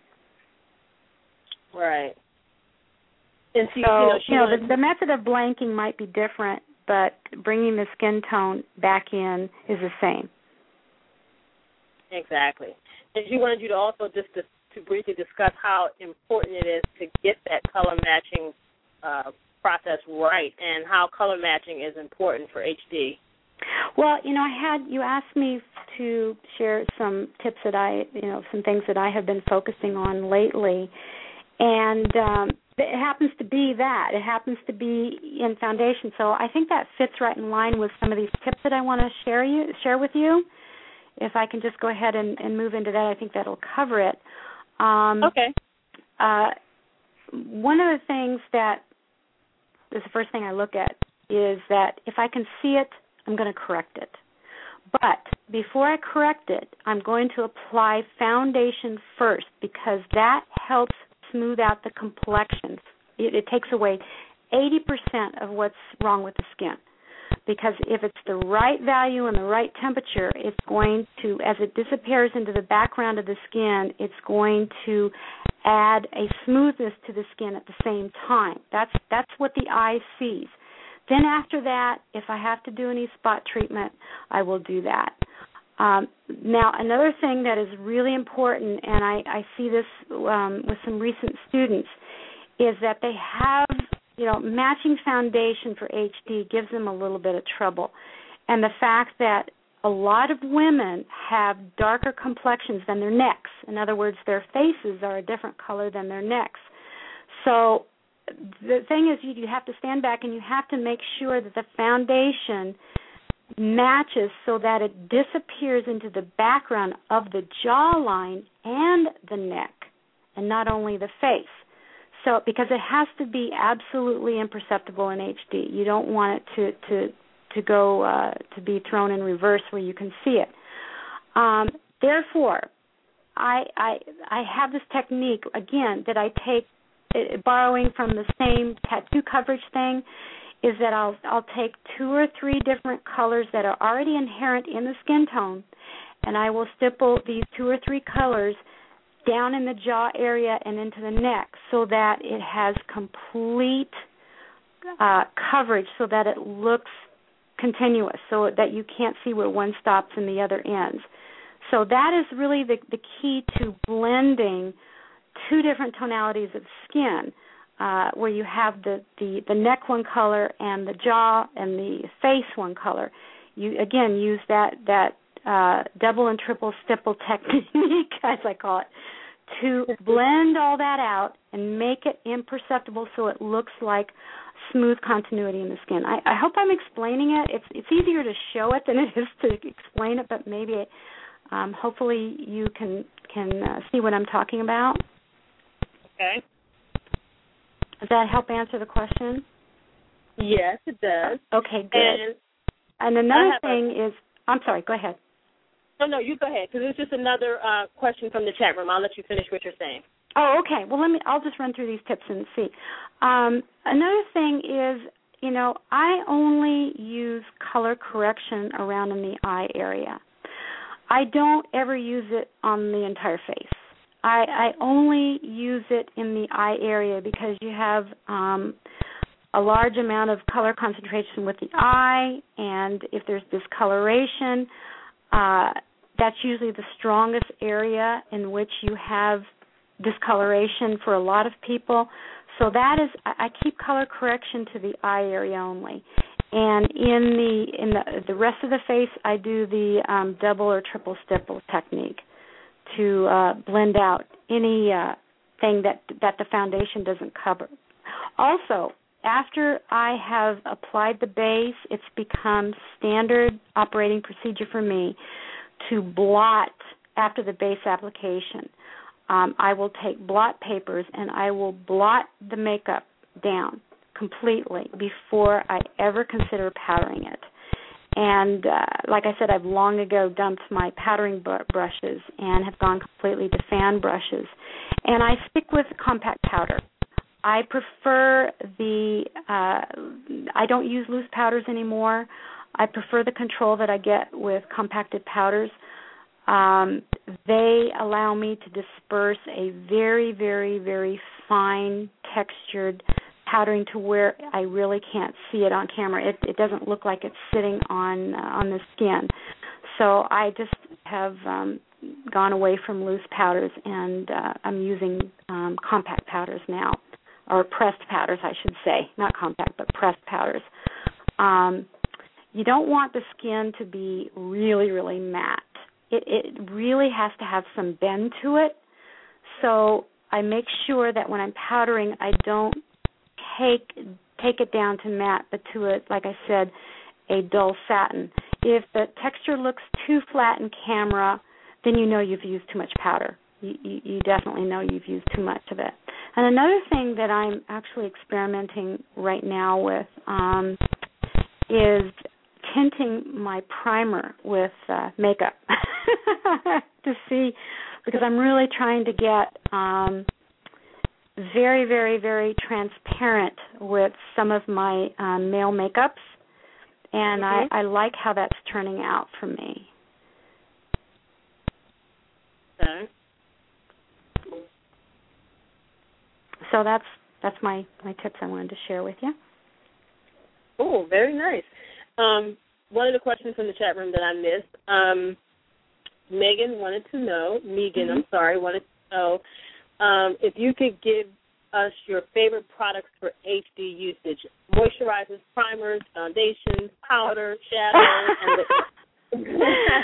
Right. And she, so, you know, she you know the, the method of blanking might be different, but bringing the skin tone back in is the same. Exactly. And she wanted you to also just to, to briefly discuss how important it is to get that color matching uh, process right, and how color matching is important for H D. Well, you know, I had you asked me to share some tips that I, you know, some things that I have been focusing on lately, and um, it happens to be that it happens to be in foundation. So I think that fits right in line with some of these tips that I want to share you share with you. If I can just go ahead and, and move into that, I think that'll cover it. Um, okay. Uh, one of the things that is the first thing I look at is that if I can see it, I'm going to correct it. But before I correct it, I'm going to apply foundation first because that helps smooth out the complexions. It, it takes away eighty percent of what's wrong with the skin. Because if it's the right value and the right temperature, it's going to, as it disappears into the background of the skin, it's going to add a smoothness to the skin at the same time. That's that's what the eye sees. Then after that, if I have to do any spot treatment, I will do that. Um, now, another thing that is really important, and I, I see this um, with some recent students, is that they have, you know, matching foundation for H D gives them a little bit of trouble. And the fact that a lot of women have darker complexions than their necks. In other words, their faces are a different color than their necks. So the thing is, you have to stand back and you have to make sure that the foundation matches so that it disappears into the background of the jawline and the neck, and not only the face. So, because it has to be absolutely imperceptible in H D. You don't want it to to to go uh, to be thrown in reverse where you can see it. Um, therefore, I I I have this technique again that I take, uh, borrowing from the same tattoo coverage thing, is that I'll I'll take two or three different colors that are already inherent in the skin tone, and I will stipple these two or three colors down in the jaw area and into the neck so that it has complete uh, coverage, so that it looks continuous, so that you can't see where one stops and the other ends. So that is really the, the key to blending two different tonalities of skin, uh, where you have the, the, the neck one color and the jaw and the face one color. You, again, use that, that uh, double and triple stipple technique, as I call it, to blend all that out and make it imperceptible so it looks like smooth continuity in the skin. I, I hope I'm explaining it. It's it's easier to show it than it is to explain it, but maybe it, um, hopefully you can can uh, see what I'm talking about. Okay. Does that help answer the question? Yes, it does. Okay, good. And, and another a, thing is, I'm sorry, go ahead. No, no, you go ahead, because it's just another uh, question from the chat room. I'll let you finish what you're saying. Oh, okay. Well, let me. I'll just run through these tips and see. Um, another thing is, you know, I only use color correction around in the eye area. I don't ever use it on the entire face. I, I only use it in the eye area because you have um, a large amount of color concentration with the eye, and if there's discoloration, uh, that's usually the strongest area in which you have discoloration for a lot of people. So that is, I keep color correction to the eye area only. And in the in the the rest of the face, I do the um, double or triple stipple technique to uh, blend out any uh, thing that that the foundation doesn't cover. Also, after I have applied the base, it's become standard operating procedure for me to blot after the base application. Um, I will take blot papers and I will blot the makeup down completely before I ever consider powdering it. And uh, like I said, I've long ago dumped my powdering br- brushes and have gone completely to fan brushes. And I stick with compact powder. I prefer the, uh, I don't use loose powders anymore. I prefer the control that I get with compacted powders. Um, they allow me to disperse a very, very, very fine textured powdering to where I really can't see it on camera. It, it doesn't look like it's sitting on uh, on the skin. So I just have um, gone away from loose powders, and uh, I'm using um, compact powders now, or pressed powders, I should say, not compact, but pressed powders. Um, you don't want the skin to be really, really matte. It, it really has to have some bend to it. So I make sure that when I'm powdering, I don't take take it down to matte, but to it, like I said, a dull satin. If the texture looks too flat in camera, then you know you've used too much powder. You, you, you definitely know you've used too much of it. And another thing that I'm actually experimenting right now with um, is tinting my primer with uh, makeup to see, because I'm really trying to get um, very, very, very transparent with some of my um, male makeups, and mm-hmm. I, I like how that's turning out for me. Okay. So that's that's my, my tips I wanted to share with you. Oh, very nice. Um, one of the questions from the chat room that I missed, um, Megan wanted to know, Megan, mm-hmm. I'm sorry, wanted to know um, if you could give us your favorite products for H D usage: moisturizers, primers, foundations, powder, shadows, and the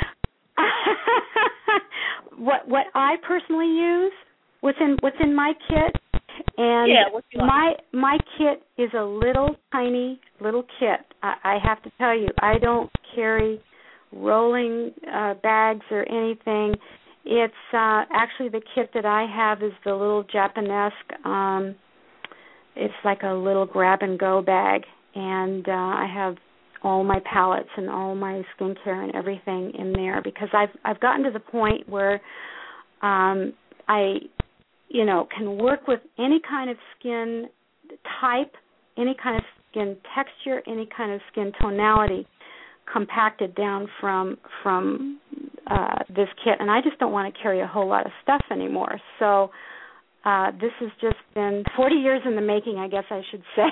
what what I personally use within within my kit, and yeah, what's my my kit is a little tiny little kit. I, I have to tell you, I don't carry rolling uh, bags or anything. It's uh, actually the kit that I have is the little Japanesque. Um, it's like a little grab and go bag, and uh, I have all my palettes and all my skincare and everything in there, because I've I've gotten to the point where Um, I, you know, can work with any kind of skin type, any kind of skin texture, any kind of skin tonality, compacted down from from uh, this kit. And I just don't want to carry a whole lot of stuff anymore. So uh, this has just been forty years in the making, I guess I should say.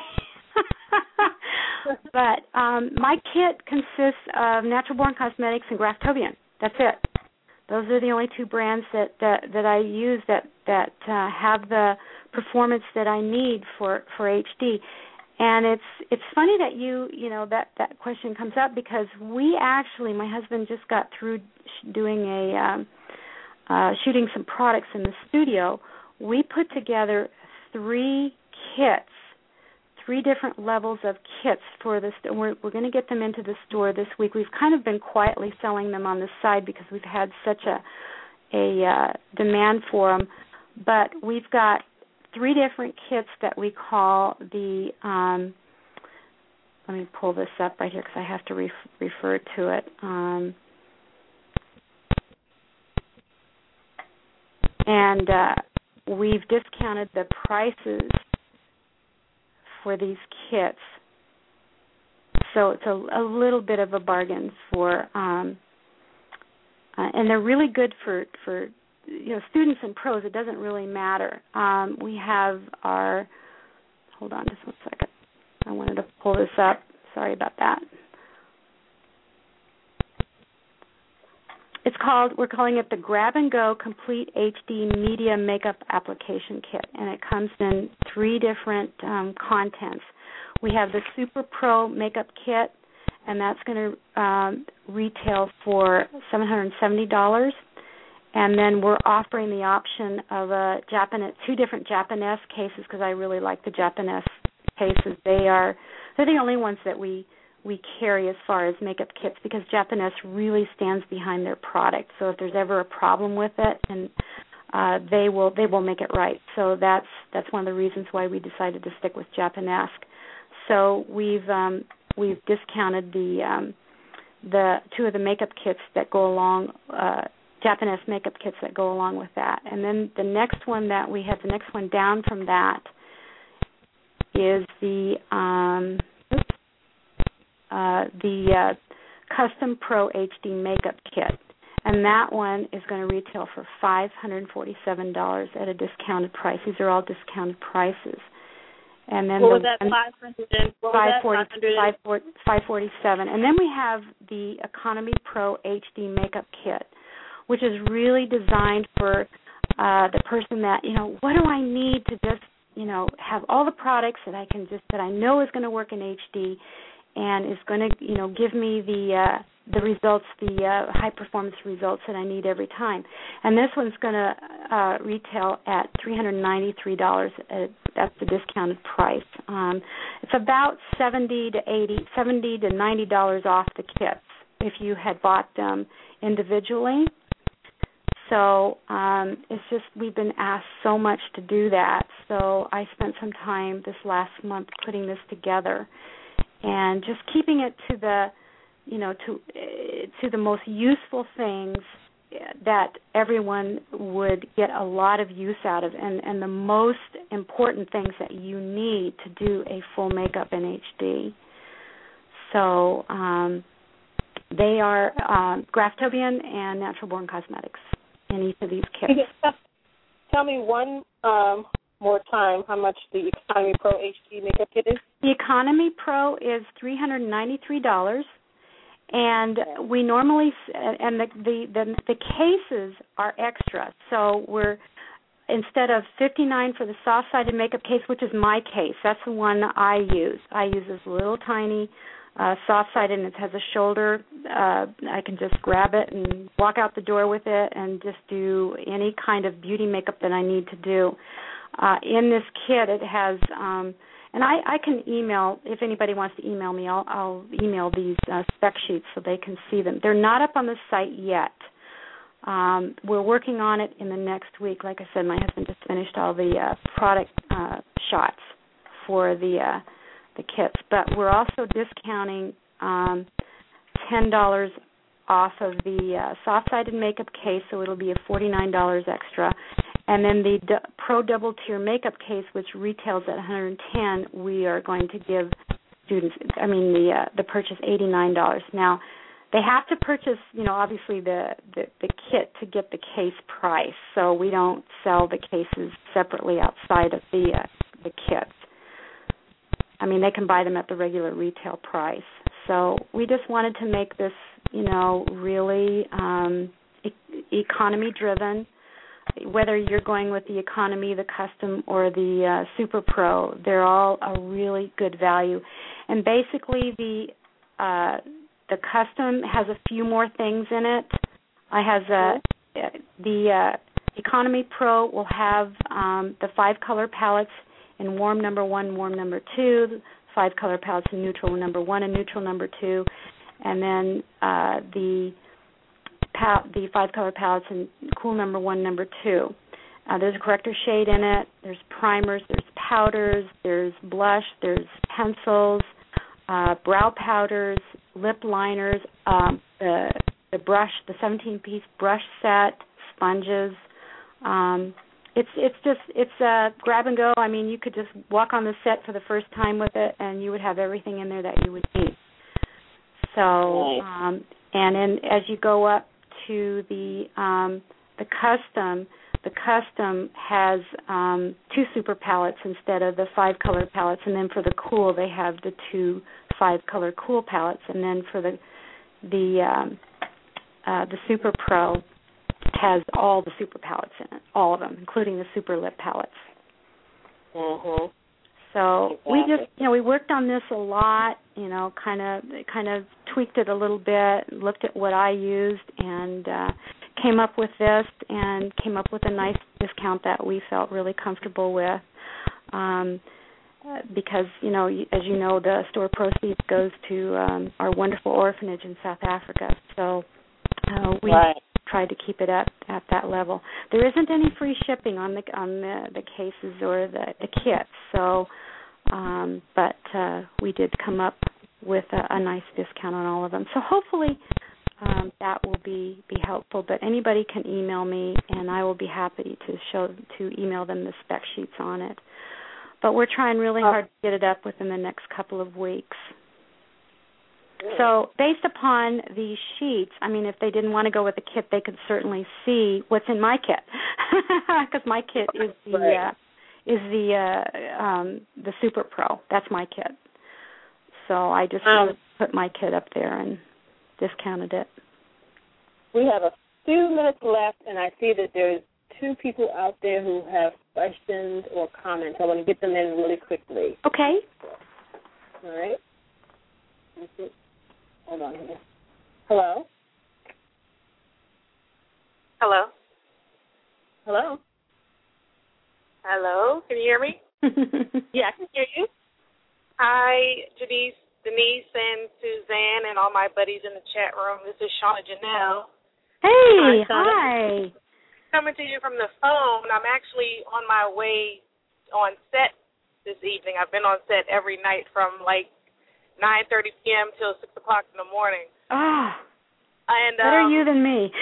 But um, my kit consists of Natural Born Cosmetics and Graftobian. That's it. Those are the only two brands that that, that I use that that uh, have the performance that I need for, for H D. And it's it's funny that you you know that, that question comes up, because we actually, my husband just got through doing a um, uh, shooting some products in the studio. We put together three kits, three different levels of kits for this. We're, we're going to get them into the store this week. We've kind of been quietly selling them on the side because we've had such a a uh, demand for them. But we've got three different kits that we call the, um, let me pull this up right here because I have to ref- refer to it. Um, and uh, we've discounted the prices for these kits. So it's a, a little bit of a bargain for, um, uh, and they're really good for, for you know, students and pros. It doesn't really matter. Um, we have our, hold on just one second. I wanted to pull this up. Sorry about that. It's called, we're calling it the Grab and Go Complete H D Media Makeup Application Kit, and it comes in three different um, contents. We have the Super Pro Makeup Kit, and that's going to um, retail for seven hundred seventy dollars. And then we're offering the option of a Japanese, two different Japanese cases, because I really like the Japanese cases. They are, they're the only ones that we we carry as far as makeup kits, because Japanese really stands behind their product. So if there's ever a problem with it, and uh, they will they will make it right. So that's that's one of the reasons why we decided to stick with Japanese. So we've um, we've discounted the um, the two of the makeup kits that go along. Uh, Japanese makeup kits that go along with that. And then the next one that we have, the next one down from that is the um, oops, uh, the uh, Custom Pro H D Makeup Kit. And that one is going to retail for five hundred forty-seven dollars at a discounted price. These are all discounted prices. And then what the, was that, five hundred? What was that? five forty-seven. And then we have the Economy Pro H D Makeup Kit, which is really designed for uh, the person that, you know, what do I need to just, you know, have all the products that I can just, that I know is going to work in H D and is going to, you know, give me the uh, the results, the uh, high-performance results that I need every time. And this one's going to uh, retail at three hundred ninety-three dollars. Uh, that's the discounted price. Um, it's about seventy to eighty, seventy to ninety dollars off the kits if you had bought them individually. So um, it's just, we've been asked so much to do that. So I spent some time this last month putting this together and just keeping it to the, you know, to to the most useful things that everyone would get a lot of use out of, and, and the most important things that you need to do a full makeup in H D. So um, they are um, Graftobian and Natural Born Cosmetics in each of these kits. Tell me one um, more time how much the Economy Pro H D Makeup Kit is. The Economy Pro is three hundred ninety-three dollars. And we normally, and the, the the the cases are extra. So we're, instead of fifty-nine dollars for the soft-sided makeup case, which is my case, that's the one I use. I use this little tiny uh, soft-sided, and it has a shoulder. Uh, I can just grab it and walk out the door with it and just do any kind of beauty makeup that I need to do. Uh, in this kit, it has... Um, And I, I can email, if anybody wants to email me, I'll, I'll email these uh, spec sheets so they can see them. They're not up on the site yet. Um, we're working on it in the next week. Like I said, my husband just finished all the uh, product uh, shots for the uh, the kits. But we're also discounting um, ten dollars off of the uh, soft-sided makeup case, so it'll be a forty-nine dollars extra. And then the D- Pro Double Tier makeup case, which retails at one hundred ten dollars, we are going to give students, I mean, the uh, the purchase eighty-nine dollars. Now, they have to purchase, you know, obviously the, the, the kit to get the case price, so we don't sell the cases separately outside of the uh, the kits. I mean, they can buy them at the regular retail price. So we just wanted to make this, you know, really um, e- economy-driven. Whether you're going with the economy, the custom, or the uh, Super Pro, they're all a really good value. And basically, the uh, the custom has a few more things in it. I has a the uh, Economy Pro will have um, the five color palettes in warm number one, warm number two, five color palettes in neutral number one and neutral number two, and then uh, the pal- the five color palettes in cool number one, number two. Uh, there's a corrector shade in it. There's primers. There's powders. There's blush. There's pencils, uh, brow powders, lip liners, um, the the brush, the seventeen-piece brush set, sponges. Um, it's it's just it's a grab and go. I mean, you could just walk on the set for the first time with it, and you would have everything in there that you would need. So, um, and then as you go up to the um, the custom, the custom has um, two super palettes instead of the five color palettes, and then for the cool, they have the two five color cool palettes, and then for the the um, uh, the Super Pro has all the super palettes in it, all of them, including the super lip palettes. Mhm. So exactly. we just, you know, we worked on this a lot, you know, kind of kind of tweaked it a little bit, looked at what I used, and uh, came up with this, and came up with a nice discount that we felt really comfortable with. Um, because, you know, as you know, the store proceeds goes to um, our wonderful orphanage in South Africa. So uh, we right. tried to keep it at, at that level. There isn't any free shipping on the on the, the cases or the, the kits. So, um, but uh, we did come up with a, a nice discount on all of them. So hopefully um, that will be, be helpful. But anybody can email me, and I will be happy to show to email them the spec sheets on it. But we're trying really hard to get it up within the next couple of weeks. So based upon the sheets, I mean, if they didn't want to go with the kit, they could certainly see what's in my kit, because my kit is the right. uh, is the uh, um, the Super Pro. That's my kit. So I just um, put my kit up there and discounted it. We have a few minutes left, and I see that there's two people out there who have questions or comments. I want to get them in really quickly. Okay. All right. Hold on here. Hello? Hello? Hello? Hello? Can you hear me? Yeah, I can hear you. Hi, Janice, Denise, and Suzanne, and all my buddies in the chat room. This is Shauna Janelle. Hey, hi. Shauna. Hi. Coming to you from the phone. I'm actually on my way on set this evening. I've been on set every night from like nine thirty p.m. till six o'clock in the morning. Ah, and better um, you than me.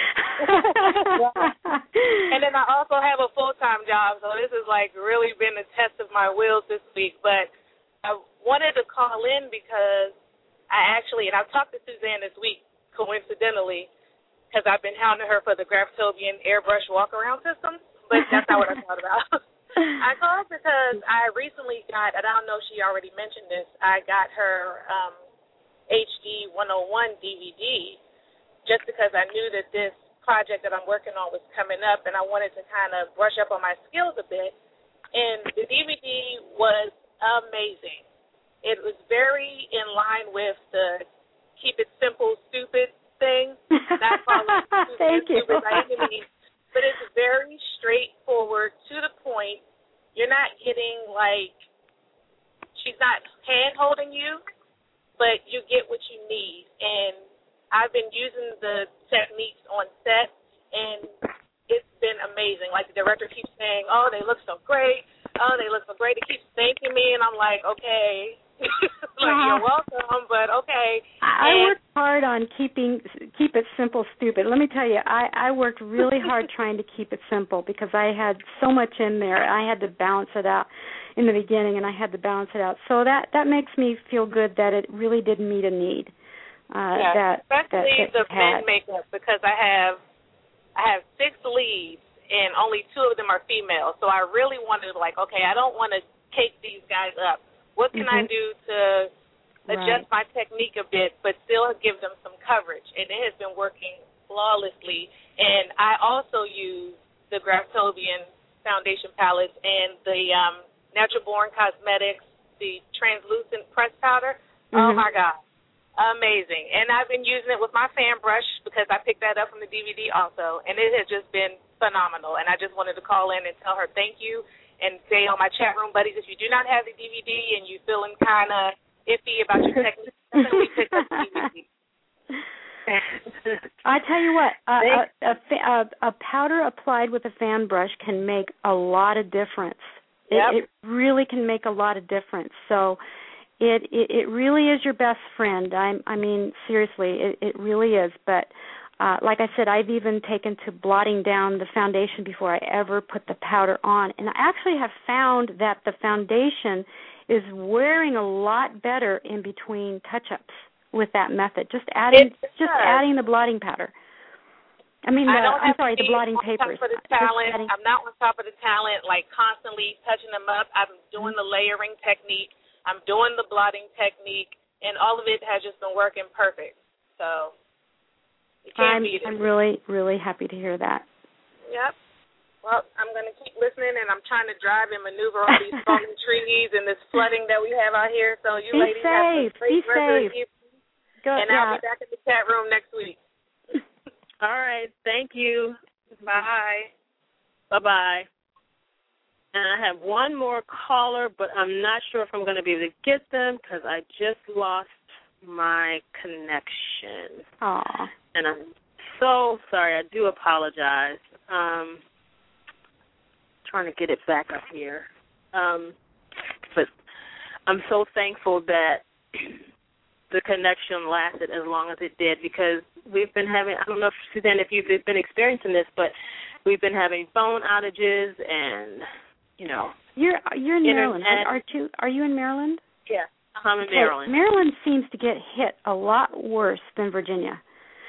And then I also have a full-time job, so this has like really been a test of my wills this week. But I wanted to call in because I actually, and I've talked to Suzanne this week, coincidentally, because I've been hounding her for the Graftobian airbrush walk-around system, but that's not what I thought about. I called because I recently got, and I don't know if she already mentioned this, I got her um, H D one oh one D V D just because I knew that this project that I'm working on was coming up, and I wanted to kind of brush up on my skills a bit. And the D V D was amazing. It was very in line with the keep it simple, stupid thing. Not following Thank you. stupid by any means. But it's very straightforward, to the point. You're not getting, like, she's not hand-holding you, but you get what you need. And I've been using the techniques on set, and it's been amazing. Like, the director keeps saying, oh, they look so great. Oh, they look so great. It keeps thanking me, and I'm like, okay. Like, you're welcome, but okay. I and, worked hard on keeping keep it simple, stupid. Let me tell you, I, I worked really hard trying to keep it simple because I had so much in there. I had to balance it out in the beginning, and I had to balance it out. So that, that makes me feel good that it really did meet a need. Uh, yeah, that, especially that, that the men makeup, because I have I have six leads, and only two of them are female. So I really wanted to, like, okay, I don't want to cake these guys up. What can mm-hmm. I do to adjust right. my technique a bit, but still give them some coverage? And it has been working flawlessly. And I also use the Graftobian foundation palettes and the um, Natural Born Cosmetics, the translucent press powder. Mm-hmm. Oh, my God. Amazing. And I've been using it with my fan brush because I picked that up from the D V D also, and it has just been phenomenal. And I just wanted to call in and tell her thank you and say on my chat room, buddies, if you do not have the D V D and you're feeling kind of iffy about your technique, definitely pick up the D V D. I tell you what, a, a, a, a powder applied with a fan brush can make a lot of difference. It, Yep. it really can make a lot of difference. So It, it it really is your best friend. I I mean, seriously, it, it really is. But uh, like I said, I've even taken to blotting down the foundation before I ever put the powder on. And I actually have found that the foundation is wearing a lot better in between touch-ups with that method. Just adding It just does. adding the blotting powder. I mean, I uh, don't I'm have sorry, to the be blotting on papers. top of the talent. I'm not on top of the talent, like constantly touching them up. I'm doing the layering technique. I'm doing the blotting technique, and all of it has just been working perfect. So you can't I'm, beat it. I'm really, really happy to hear that. Yep. Well, I'm going to keep listening, and I'm trying to drive and maneuver all these fallen trees and this flooding that we have out here. So you be ladies safe. have a great Be rest of safe. the evening, Go, and yeah. I'll be back in the chat room next week. All right. Thank you. Bye. Bye-bye. And I have one more caller, but I'm not sure if I'm going to be able to get them because I just lost my connection. Aw. And I'm so sorry. I do apologize. Um, trying to get it back up here. Um, but I'm so thankful that the connection lasted as long as it did because we've been having, I don't know, if, Suzanne, if you've been experiencing this, but we've been having phone outages and... You know, you're you're in Internet. Maryland, right? Are you are you in Maryland? Yeah, I'm in okay. Maryland. Maryland seems to get hit a lot worse than Virginia.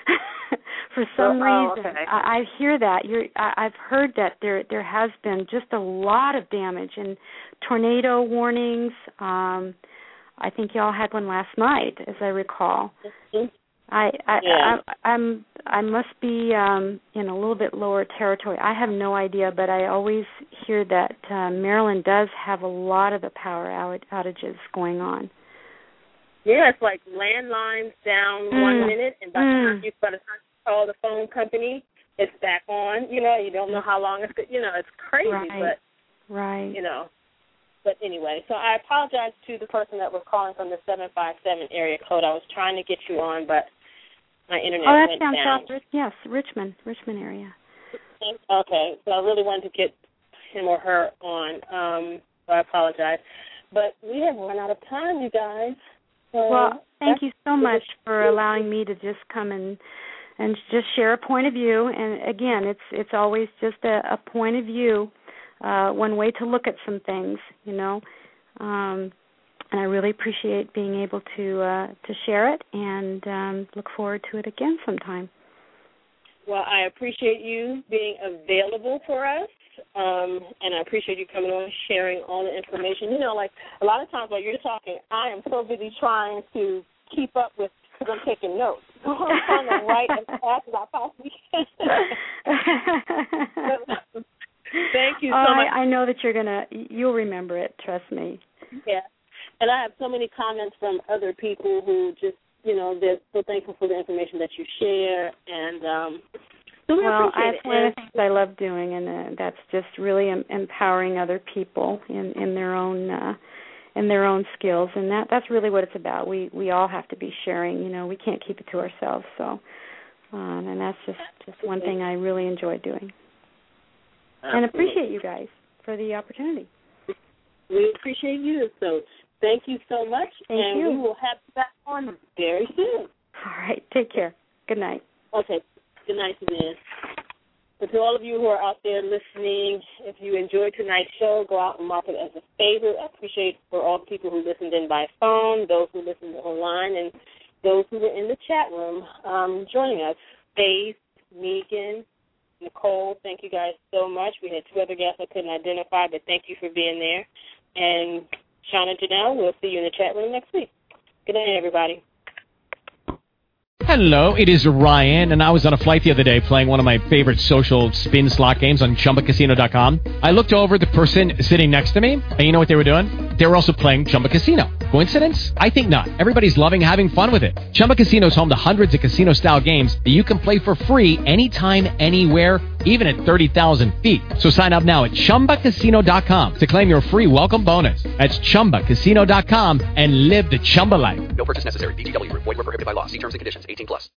For some oh, reason, okay. I, I hear that. You're, I, I've heard that there there has been just a lot of damage and tornado warnings. Um, I think y'all had one last night, as I recall. Mm-hmm. I I, yeah. I I'm I must be um, in a little bit lower territory. I have no idea, but I always hear that uh, Maryland does have a lot of the power out- outages going on. Yeah, it's like landlines down mm. one minute, and by the mm. time you by the time you call the phone company, it's back on. You know, you don't know how long it's. You know, it's crazy, right. but right. You know. But anyway, so I apologize to the person that was calling from the seven five seven area code. I was trying to get you on, but my internet oh, that went sounds down. South, yes, Richmond, Richmond area. Okay, so I really wanted to get him or her on, um, so I apologize. But we have run out of time, you guys. So well, thank you so much for allowing me to just come and and just share a point of view. And again, it's it's always just a, a point of view, uh, one way to look at some things, you know. Um, And I really appreciate being able to uh, to share it and um, look forward to it again sometime. Well, I appreciate you being available for us, um, and I appreciate you coming on and sharing all the information. You know, like a lot of times while you're talking, I am so busy trying to keep up with, because I'm taking notes. So I'm trying to write as fast as I possibly can. Thank you so oh, much. I, I know that you're going to, you'll remember it, trust me. Yeah. And I have so many comments from other people who just, you know, they're so thankful for the information that you share. And um, so we well, appreciate that's one of the things I love doing, and uh, that's just really em- empowering other people in, in their own uh, in their own skills. And that that's really what it's about. We we all have to be sharing. You know, we can't keep it to ourselves. So, um, and that's just, just one thing I really enjoy doing. Absolutely. And appreciate you guys for the opportunity. We appreciate you, so thank you so much. Thank and you. we will have you back on very soon. All right. Take care. Good night. Okay. Good night, Suzanne. And to all of you who are out there listening, if you enjoyed tonight's show, go out and mark it as a favorite. I appreciate for all the people who listened in by phone, those who listened online, and those who were in the chat room um, joining us. Faith, Megan, Nicole, thank you guys so much. We had two other guests I couldn't identify, but thank you for being there. And Sean and Janelle, we'll see you in the chat room next week. Good night, everybody. Hello, it is Ryan, and I was on a flight the other day playing one of my favorite social spin slot games on Chumba Casino dot com. I looked over at the person sitting next to me, and you know what they were doing? They were also playing Chumba Casino. Coincidence? I think not. Everybody's loving having fun with it. Chumba Casino is home to hundreds of casino-style games that you can play for free anytime, anywhere, even at thirty thousand feet. So sign up now at Chumba Casino dot com to claim your free welcome bonus. That's Chumba Casino dot com and live the Chumba life. No purchase necessary. V G W. Void where prohibited by law. See terms and conditions. eighteen plus.